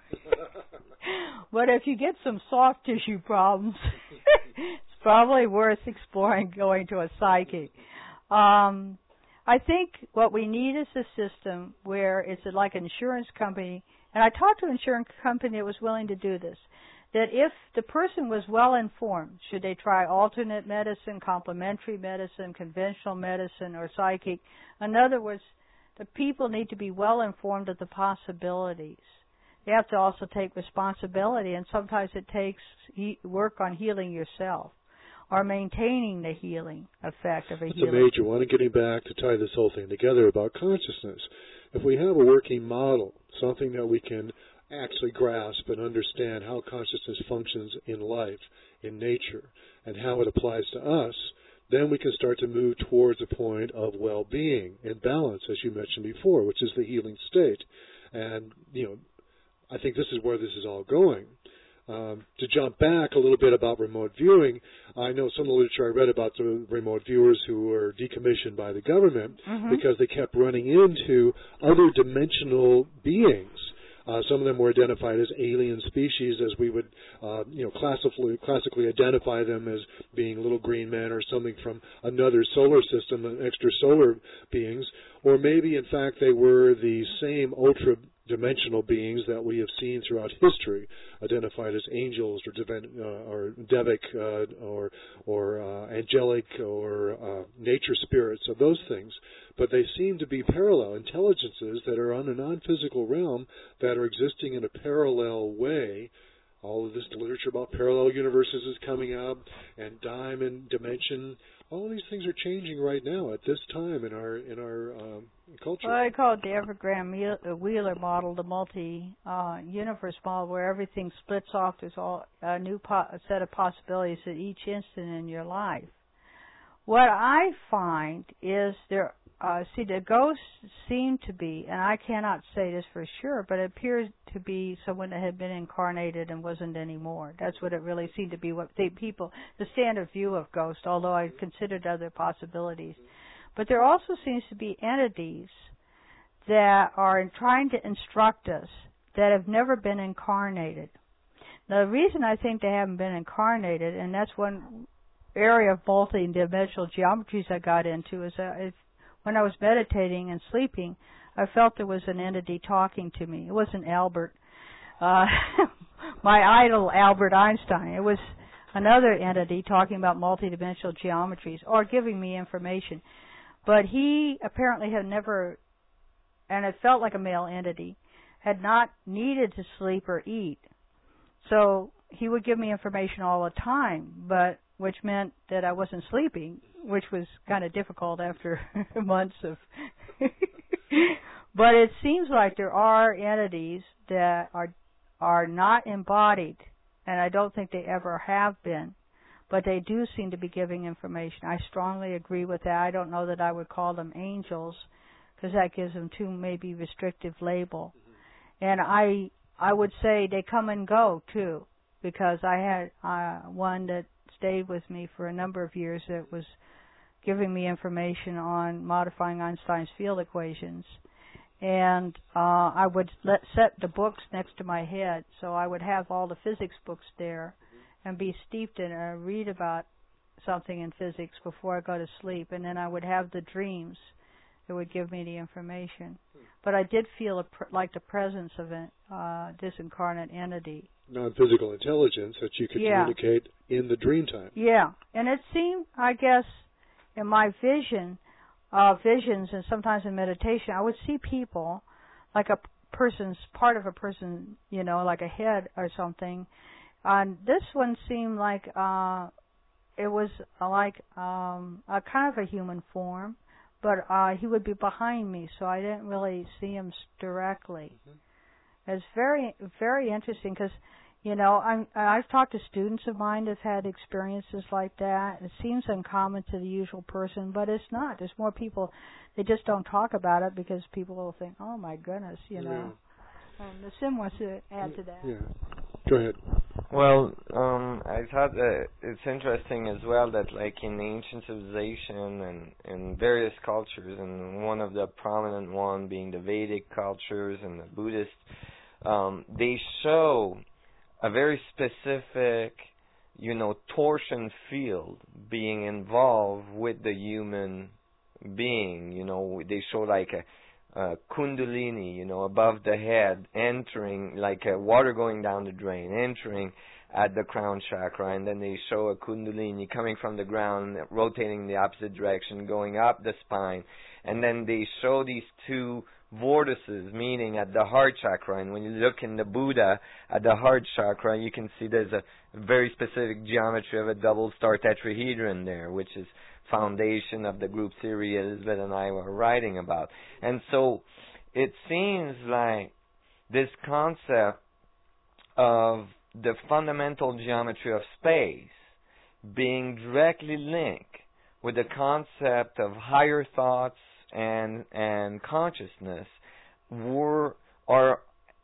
But if you get some soft tissue problems, it's probably worth exploring going to a psychic. Um, I think what we need is a system where it's like an insurance company. And I talked to an insurance company that was willing to do this, that if the person was well informed, should they try alternate medicine, complementary medicine, conventional medicine, or psychic? In other words, the people need to be well informed of the possibilities. They have to also take responsibility, and sometimes it takes he- work on healing yourself. or maintaining the healing effect of a That's healing. a major one. And getting back to tie this whole thing together about consciousness, if we have a working model, something that we can actually grasp and understand how consciousness functions in life, in nature, and how it applies to us, then we can start to move towards a point of well-being and balance, as you mentioned before, which is the healing state. And, you know, I think this is where this is all going. Um, to jump back a little bit about remote viewing, I know some of the literature I read about the remote viewers who were decommissioned by the government mm-hmm. because they kept running into other dimensional beings. Uh, some of them were identified as alien species, as we would, uh, you know, classically, classically identify them as being little green men or something from another solar system, extrasolar beings. Or maybe, in fact, they were the same ultra-dimensional beings that we have seen throughout history, identified as angels or, diven, uh, or devic uh, or, or uh, angelic or uh, nature spirits, or those things. But they seem to be parallel intelligences that are on a non-physical realm that are existing in a parallel way. All of this literature about parallel universes is coming up, and diamond dimension. All of these things are changing right now at this time in our in our um, culture. Well, I call it the Evergrande Wheeler model, the multi-universe uh, model, where everything splits off. There's all a new po- a set of possibilities at each instant in your life. What I find is there. Uh, see, the ghosts seem to be, and I cannot say this for sure, but it appears to be someone that had been incarnated and wasn't anymore. That's what it really seemed to be. What the people, the standard view of ghosts, although I considered other possibilities. But there also seems to be entities that are trying to instruct us that have never been incarnated. Now, the reason I think they haven't been incarnated, and that's one area of multi-dimensional geometries I got into, is that if when I was meditating and sleeping, I felt there was an entity talking to me. It wasn't Albert, uh, my idol Albert Einstein. It was another entity talking about multidimensional geometries or giving me information. But he apparently had never, and it felt like a male entity, had not needed to sleep or eat. So he would give me information all the time, but which meant that I wasn't sleeping, which was kind of difficult after months of... But it seems like there are entities that are are not embodied, and I don't think they ever have been, but they do seem to be giving information. I strongly agree with that. I don't know that I would call them angels, because that gives them too maybe restrictive label. And I I would say they come and go, too, because I had uh, one that stayed with me for a number of years that was giving me information on modifying Einstein's field equations. And uh, I would let, set the books next to my head, so I would have all the physics books there and be steeped in it and read about something in physics before I go to sleep. And then I would have the dreams that would give me the information. But I did feel a pr- like the presence of a uh, disincarnate entity. Non-physical intelligence that you could yeah. communicate in the dream time. Yeah, and it seemed, I guess, in my vision, uh, visions, and sometimes in meditation, I would see people, like a person's, part of a person, you know, like a head or something. And this one seemed like uh, it was like um, a kind of a human form, but uh, he would be behind me, so I didn't really see him directly. Mm-hmm. It's very, very interesting because, you know, I'm, I've talked to students of mine that have had experiences like that. It seems uncommon to the usual person, but it's not. There's more people. They just don't talk about it because people will think, oh, my goodness, you know. Yeah. Um, the Sim wants to add to that. Yeah. Go ahead. Well, um, I thought that it's interesting as well that, like, in ancient civilization and in various cultures, and one of the prominent one being the Vedic cultures and the Buddhist, um, they show a very specific, you know, torsion field being involved with the human being. You know, they show like a Uh, kundalini, you know, above the head, entering, like uh, water going down the drain, entering at the crown chakra, and then they show a kundalini coming from the ground, rotating in the opposite direction, going up the spine, and then they show these two vortices, meaning at the heart chakra. And when you look in the Buddha at the heart chakra, you can see there's a very specific geometry of a double star tetrahedron there, which is foundation of the group theory Elizabeth and I were writing about. And so it seems like this concept of the fundamental geometry of space being directly linked with the concept of higher thoughts and and consciousness were are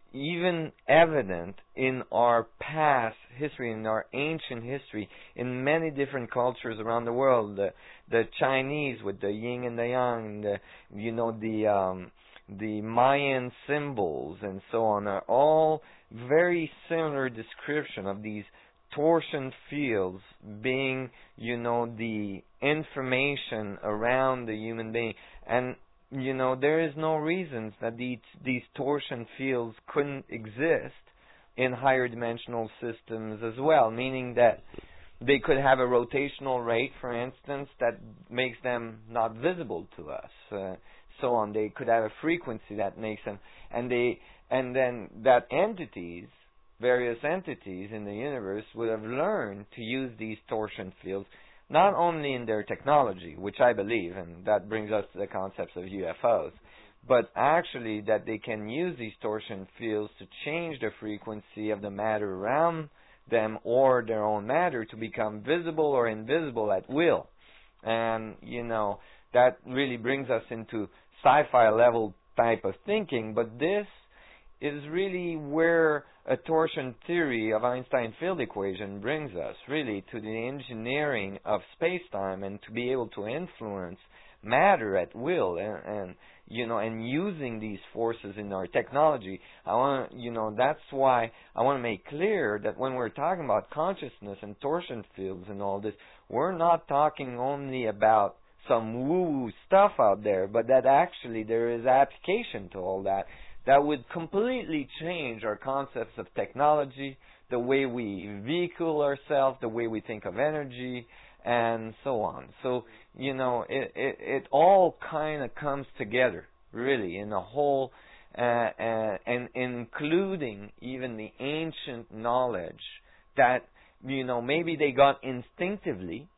even evident in our past history, in our ancient history, in many different cultures around the world. The, the Chinese with the yin and the yang, the, you know, the um, the Mayan symbols and so on are all very similar description of these torsion fields being, you know, the information around the human being. And, you know, there is no reasons that these, these torsion fields couldn't exist in higher dimensional systems as well, meaning that they could have a rotational rate, for instance, that makes them not visible to us. Uh, so on. They could have a frequency that makes them, and they, and then that entities, various entities in the universe would have learned to use these torsion fields, not only in their technology, which I believe, and that brings us to the concepts of U F Os, but actually that they can use these torsion fields to change the frequency of the matter around them or their own matter to become visible or invisible at will. And, you know, that really brings us into sci-fi level type of thinking, but this is really where a torsion theory of Einstein field equation brings us, really, to the engineering of space-time and to be able to influence matter at will and, and you know, and using these forces in our technology. I want to, you know, that's why I want to make clear that when we're talking about consciousness and torsion fields and all this, we're not talking only about some woo-woo stuff out there, but that actually there is application to all that that would completely change our concepts of technology, the way we vehicle ourselves, the way we think of energy, and so on. So, you know, it it, it all kind of comes together, really, in a whole, uh, uh, and including even the ancient knowledge that, you know, maybe they got instinctively,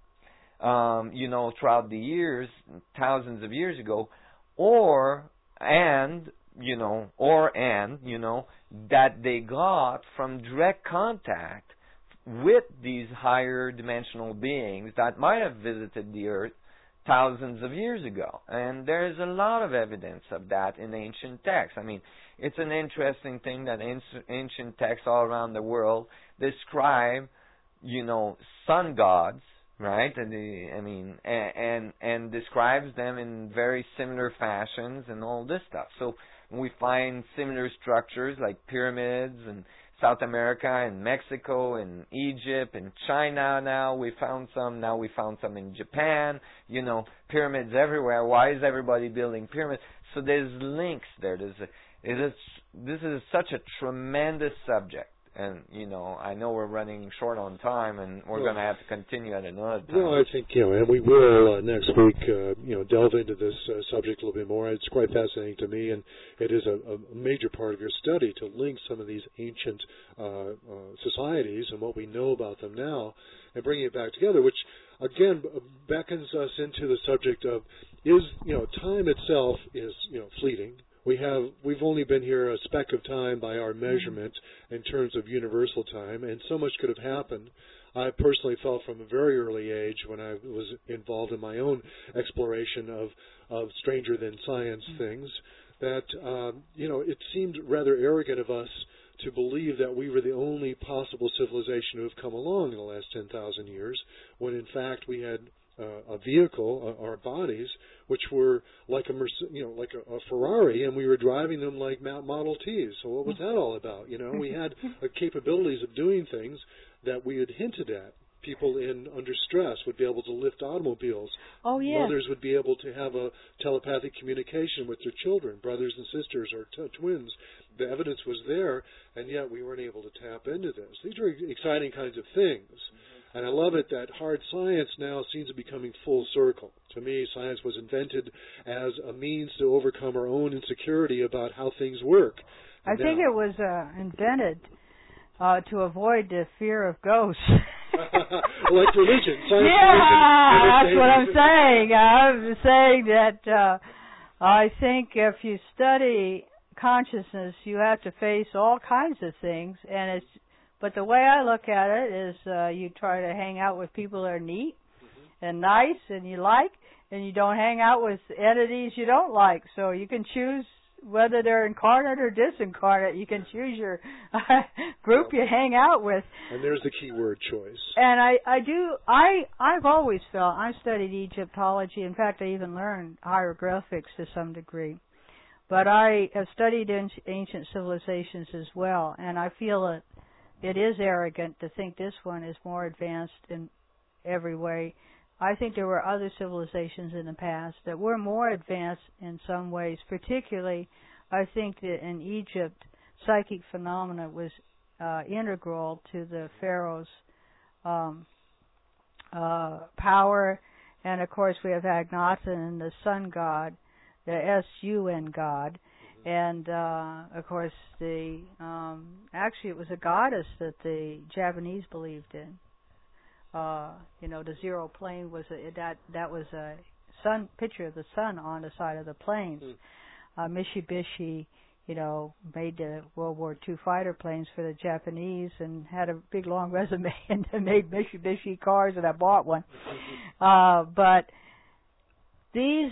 um, you know, throughout the years, thousands of years ago, or, and, you know, or and, you know, that they got from direct contact with these higher dimensional beings that might have visited the earth thousands of years ago. And there's a lot of evidence of that in ancient texts. I mean, it's an interesting thing that ancient texts all around the world describe, you know, sun gods, right? And the, I mean, and, and and describes them in very similar fashions and all this stuff. So we find similar structures like pyramids in South America and Mexico and Egypt and China now. We found some. Now we found some in Japan. You know, pyramids everywhere. Why is everybody building pyramids? So there's links there. There's a, it is, this is such a tremendous subject. And, you know, I know we're running short on time, and we're well, going to have to continue at another time. Well, I think, you know, and we will uh, next week, uh, you know, delve into this uh, subject a little bit more. It's quite fascinating to me, and it is a, a major part of your study to link some of these ancient uh, uh, societies and what we know about them now and bringing it back together, which, again, beckons us into the subject of, is, you know, time itself is, you know, fleeting. We have, we've only been here a speck of time by our measurement in terms of universal time, and so much could have happened. I personally felt from a very early age when I was involved in my own exploration of, of stranger-than-science things that, um, you know, it seemed rather arrogant of us to believe that we were the only possible civilization to have come along in the last ten thousand years, when in fact we had Uh, a vehicle, uh, our bodies, which were like a, you know, like a, a Ferrari, and we were driving them like Model Ts. So what was that all about? You know, we had uh, capabilities of doing things that we had hinted at. People in under stress would be able to lift automobiles. Oh, yeah. Mothers would be able to have a telepathic communication with their children, brothers and sisters or t- twins. The evidence was there, and yet we weren't able to tap into this. These are exciting kinds of things. And I love it that hard science now seems to be coming full circle. To me, science was invented as a means to overcome our own insecurity about how things work. I and think now, it was uh, invented uh, to avoid the fear of ghosts. like religion. Science yeah, religion, that's what I'm saying. I'm saying that uh, I think if you study consciousness, you have to face all kinds of things, and it's. But the way I look at it is, uh, you try to hang out with people that are neat mm-hmm. and nice, and you like, and you don't hang out with entities you don't like. So you can choose whether they're incarnate or disincarnate. You can choose your group you hang out with. And there's the key word, choice. And I, I do, I, I've always felt, I studied Egyptology. In fact, I even learned hieroglyphics to some degree. But I have studied ancient civilizations as well, and I feel that it is arrogant to think this one is more advanced in every way. I think there were other civilizations in the past that were more advanced in some ways. Particularly, I think that in Egypt, psychic phenomena was uh, integral to the pharaoh's um, uh, power. And, of course, we have Akhenaten, the sun god, the S U N god. And, uh, of course, the um, actually it was a goddess that the Japanese believed in. Uh, you know, the zero plane was a, that that was a sun picture of the sun on the side of the planes. Mm. Uh, Mitsubishi, you know, made the World War Two fighter planes for the Japanese and had a big long resume and made Mitsubishi cars, and I bought one. uh, but these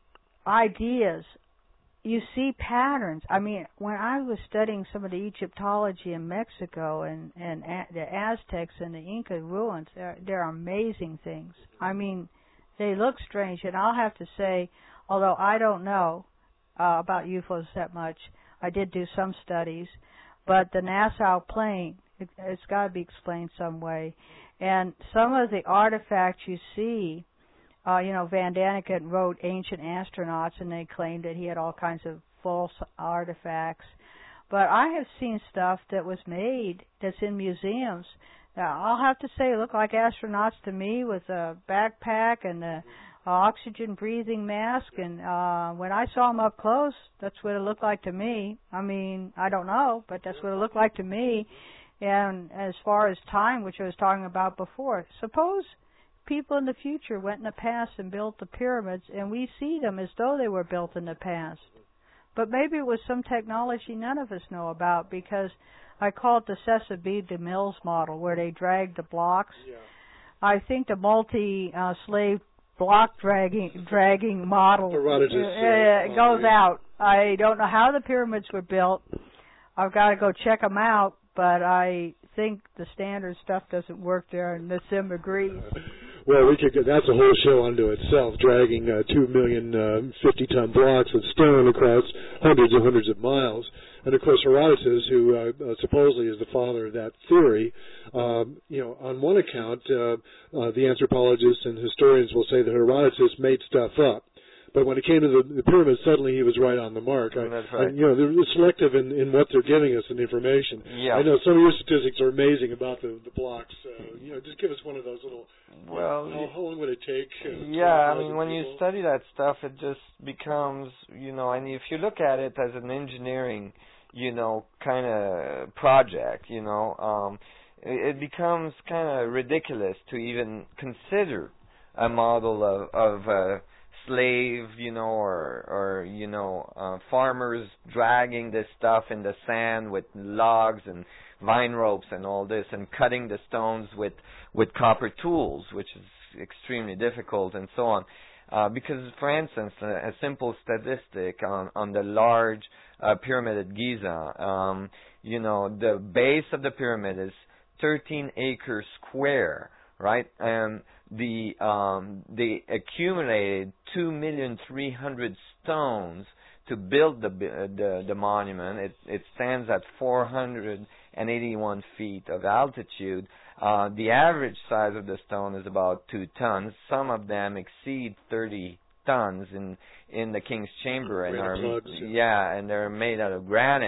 ideas. You see patterns. I mean, when I was studying some of the Egyptology in Mexico and, and a, the Aztecs and the Inca ruins, they're, they're amazing things. I mean, they look strange. And I'll have to say, although I don't know uh, about U F Os that much, I did do some studies, but the Nassau Plain, it, it's got to be explained some way. And some of the artifacts you see, Uh, you know, Van Daniken wrote Ancient Astronauts, and they claimed that he had all kinds of false artifacts. But I have seen stuff that was made that's in museums. Now, I'll have to say, it looked like astronauts to me with a backpack and a, a oxygen-breathing mask. And uh, when I saw them up close, that's what it looked like to me. I mean, I don't know, but that's what it looked like to me. And as far as time, which I was talking about before, suppose people in the future went in the past and built the pyramids, and we see them as though they were built in the past. But maybe it was some technology none of us know about, because I call it the Cecil B. DeMille's model, where they drag the blocks. Yeah. I think the multi-slave uh, block dragging dragging model Herodotus, uh, uh, goes yeah. out. I don't know how the pyramids were built. I've got to go check them out, but I think the standard stuff doesn't work there, and the sim agrees. Well, we could get, that's a whole show unto itself, dragging uh, two million uh, fifty-ton blocks of stone across hundreds and hundreds of miles. And, of course, Herodotus, who uh, uh, supposedly is the father of that theory, um, you know, on one account, uh, uh, the anthropologists and historians will say that Herodotus made stuff up. But when it came to the, the pyramids, suddenly he was right on the mark. I, That's right. I, you know, they're selective in, in what they're giving us in information. Yeah. I know some of your statistics are amazing about the, the blocks. Uh, you know, just give us one of those little. Well, how, how long would it take? Uh, yeah, I mean, when people? you study that stuff, it just becomes, you know, and if you look at it as an engineering, you know, kind of project, you know, um, it, it becomes kind of ridiculous to even consider a model of of. Uh, slave, you know, or, or you know, uh, farmers dragging this stuff in the sand with logs and vine ropes and all this, and cutting the stones with, with copper tools, which is extremely difficult, and so on. Uh, because, for instance, a, a simple statistic on, on the large uh, pyramid at Giza, um, you know, the base of the pyramid is thirteen acres square, right? And the um, they accumulated two million three hundred stones to build the the, the monument. It, it stands at four hundred eighty-one feet of altitude. Uh, the average size of the stone is about two tons. Some of them exceed thirty tons in in the King's Chamber, and are plugs, yeah, and they're made out of granite.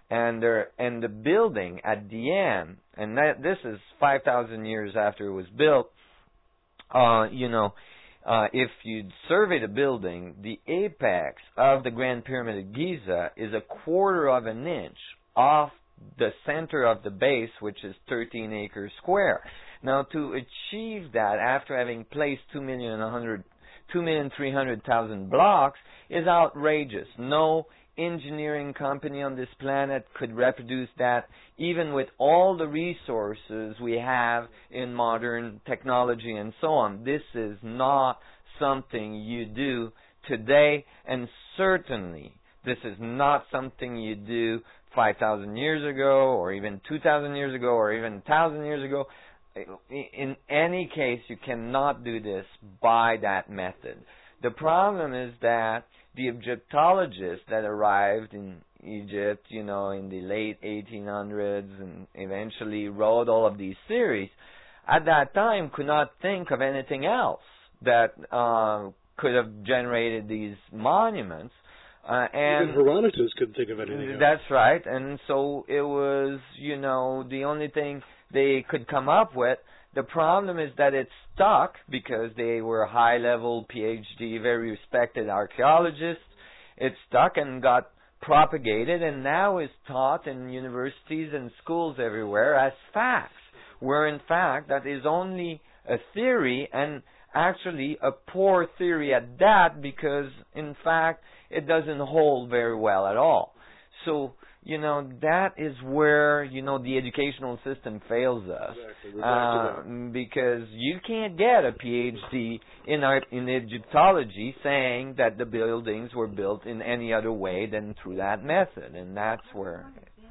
and there and the building at the end, and that, this is five thousand years after it was built. Uh, you know, uh, if you survey the building, the apex of the Grand Pyramid of Giza is a quarter of an inch off the center of the base, which is thirteen acres square. Now, to achieve that after having placed two million three hundred thousand blocks is outrageous. No engineering company on this planet could reproduce that, even with all the resources we have in modern technology and so on. This is not something you do today, and certainly this is not something you do five thousand years ago, or even two thousand years ago, or even one thousand years ago. In any case, you cannot do this by that method. The problem is that the Egyptologists that arrived in Egypt, you know, in the late eighteen hundreds and eventually wrote all of these theories, at that time could not think of anything else that uh, could have generated these monuments. Uh, and Even Herodotus couldn't think of anything else. That's right. And so it was, you know, the only thing they could come up with. The problem is that it stuck because they were high-level P H D, very respected archaeologists. It stuck and got propagated, and now is taught in universities and schools everywhere as facts, where in fact that is only a theory, and actually a poor theory at that, because in fact it doesn't hold very well at all. So, you know, that is where, you know, the educational system fails us. Exactly. Uh, because you can't get a P H D in art, in Egyptology saying that the buildings were built in any other way than through that method, and that's where...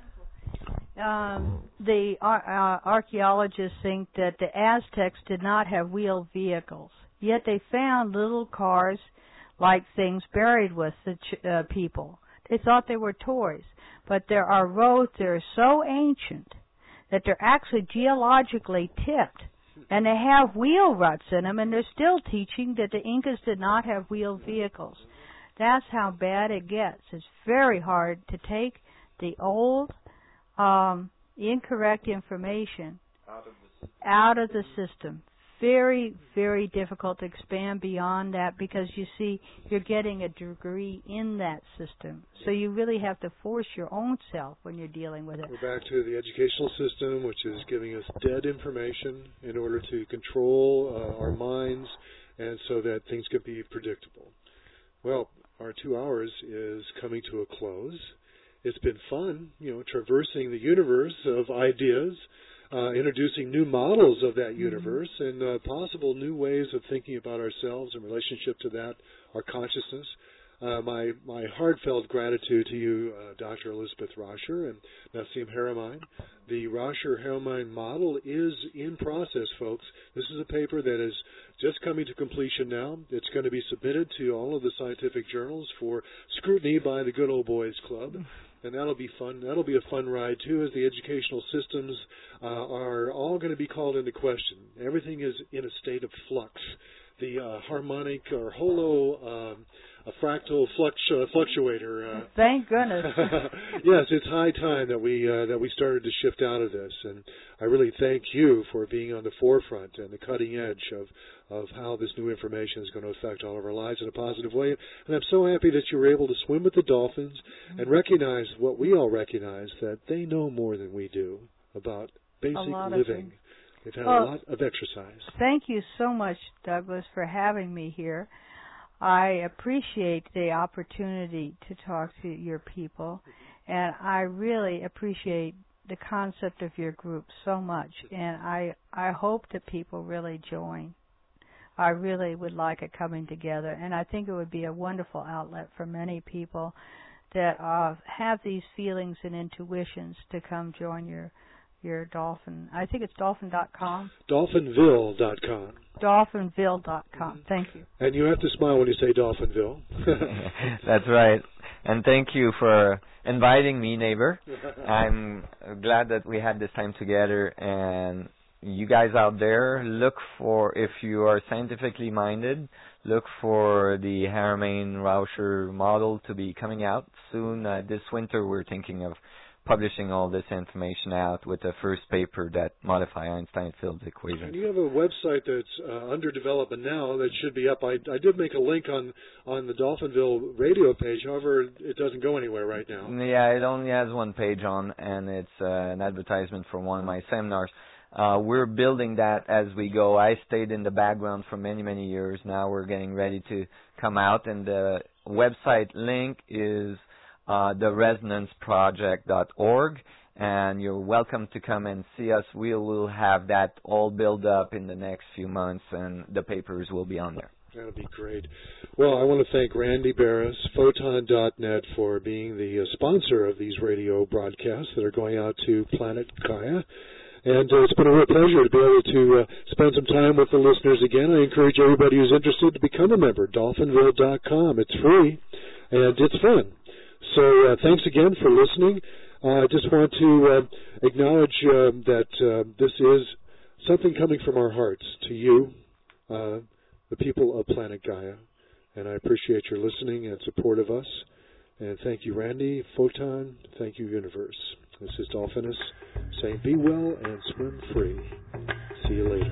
Um, the uh, uh, archaeologists think that the Aztecs did not have wheeled vehicles, yet they found little cars-like things buried with the ch- uh, people. They thought they were toys. But there are roads that are so ancient that they're actually geologically tipped, and they have wheel ruts in them, and they're still teaching that the Incas did not have wheeled vehicles. That's how bad it gets. It's very hard to take the old, um, incorrect information out of the system. Out of the system. Very, very difficult to expand beyond that, because you see, you're getting a degree in that system. So you really have to force your own self when you're dealing with it. We're back to the educational system, which is giving us dead information in order to control uh, our minds, and so that things can be predictable. Well, our two hours is coming to a close. It's been fun, you know, traversing the universe of ideas, Uh, introducing new models of that universe, and uh, possible new ways of thinking about ourselves in relationship to that, our consciousness. Uh, my my heartfelt gratitude to you, uh, Doctor Elizabeth Roscher and Nassim Haramein. The Roscher-Haramein model is in process, folks. This is a paper that is just coming to completion now. It's going to be submitted to all of the scientific journals for scrutiny by the Good Old Boys Club. And that'll be fun. That'll be a fun ride, too, as the educational systems uh, are all going to be called into question. Everything is in a state of flux. The uh, harmonic or holo, uh, a fractal flux, uh, fluctuator. Uh, Thank goodness. Yes, it's high time that we uh, that we started to shift out of this. And I really thank you for being on the forefront and the cutting edge of of how this new information is going to affect all of our lives in a positive way. And I'm so happy that you were able to swim with the dolphins and recognize what we all recognize, that they know more than we do about basic living. They've had well, a lot of exercise. Thank you so much, Douglas, for having me here. I appreciate the opportunity to talk to your people, and I really appreciate the concept of your group so much, and I, I hope that people really join. I really would like it coming together, and I think it would be a wonderful outlet for many people that uh, have these feelings and intuitions to come join your your dolphin. I think it's dolphin dot com. Dolphinville dot com. Dolphinville dot com. Thank you. And you have to smile when you say Dolphinville. That's right. And thank you for inviting me, neighbor. I'm glad that we had this time together. And you guys out there, look for, if you are scientifically minded, look for the Haramein-Roscher model to be coming out soon. Uh, this winter we're thinking of publishing all this information out with the first paper that modify Einstein-Phillips equation. And you have a website that's uh, under development now that should be up. I, I did make a link on, on the Dolphinville radio page. However, it doesn't go anywhere right now. Yeah, it only has one page on, and it's uh, an advertisement for one of my seminars. Uh, we're building that as we go. I stayed in the background for many, many years. Now we're getting ready to come out, and the website link is uh, the resonance project dot org, and you're welcome to come and see us. We will have that all built up in the next few months, and the papers will be on there. That'll be great. Well, I want to thank Randy Barris, Photon dot net, for being the uh, sponsor of these radio broadcasts that are going out to Planet Gaia. And uh, it's been a real pleasure to be able to uh, spend some time with the listeners again. I encourage everybody who's interested to become a member, Dolphinville dot com. It's free, and it's fun. So uh, thanks again for listening. Uh, I just want to uh, acknowledge uh, that uh, this is something coming from our hearts to you, uh, the people of Planet Gaia. And I appreciate your listening and support of us. And thank you, Randy, Photon. Thank you, Universe. This is Dolphinus saying be well and swim free. See you later.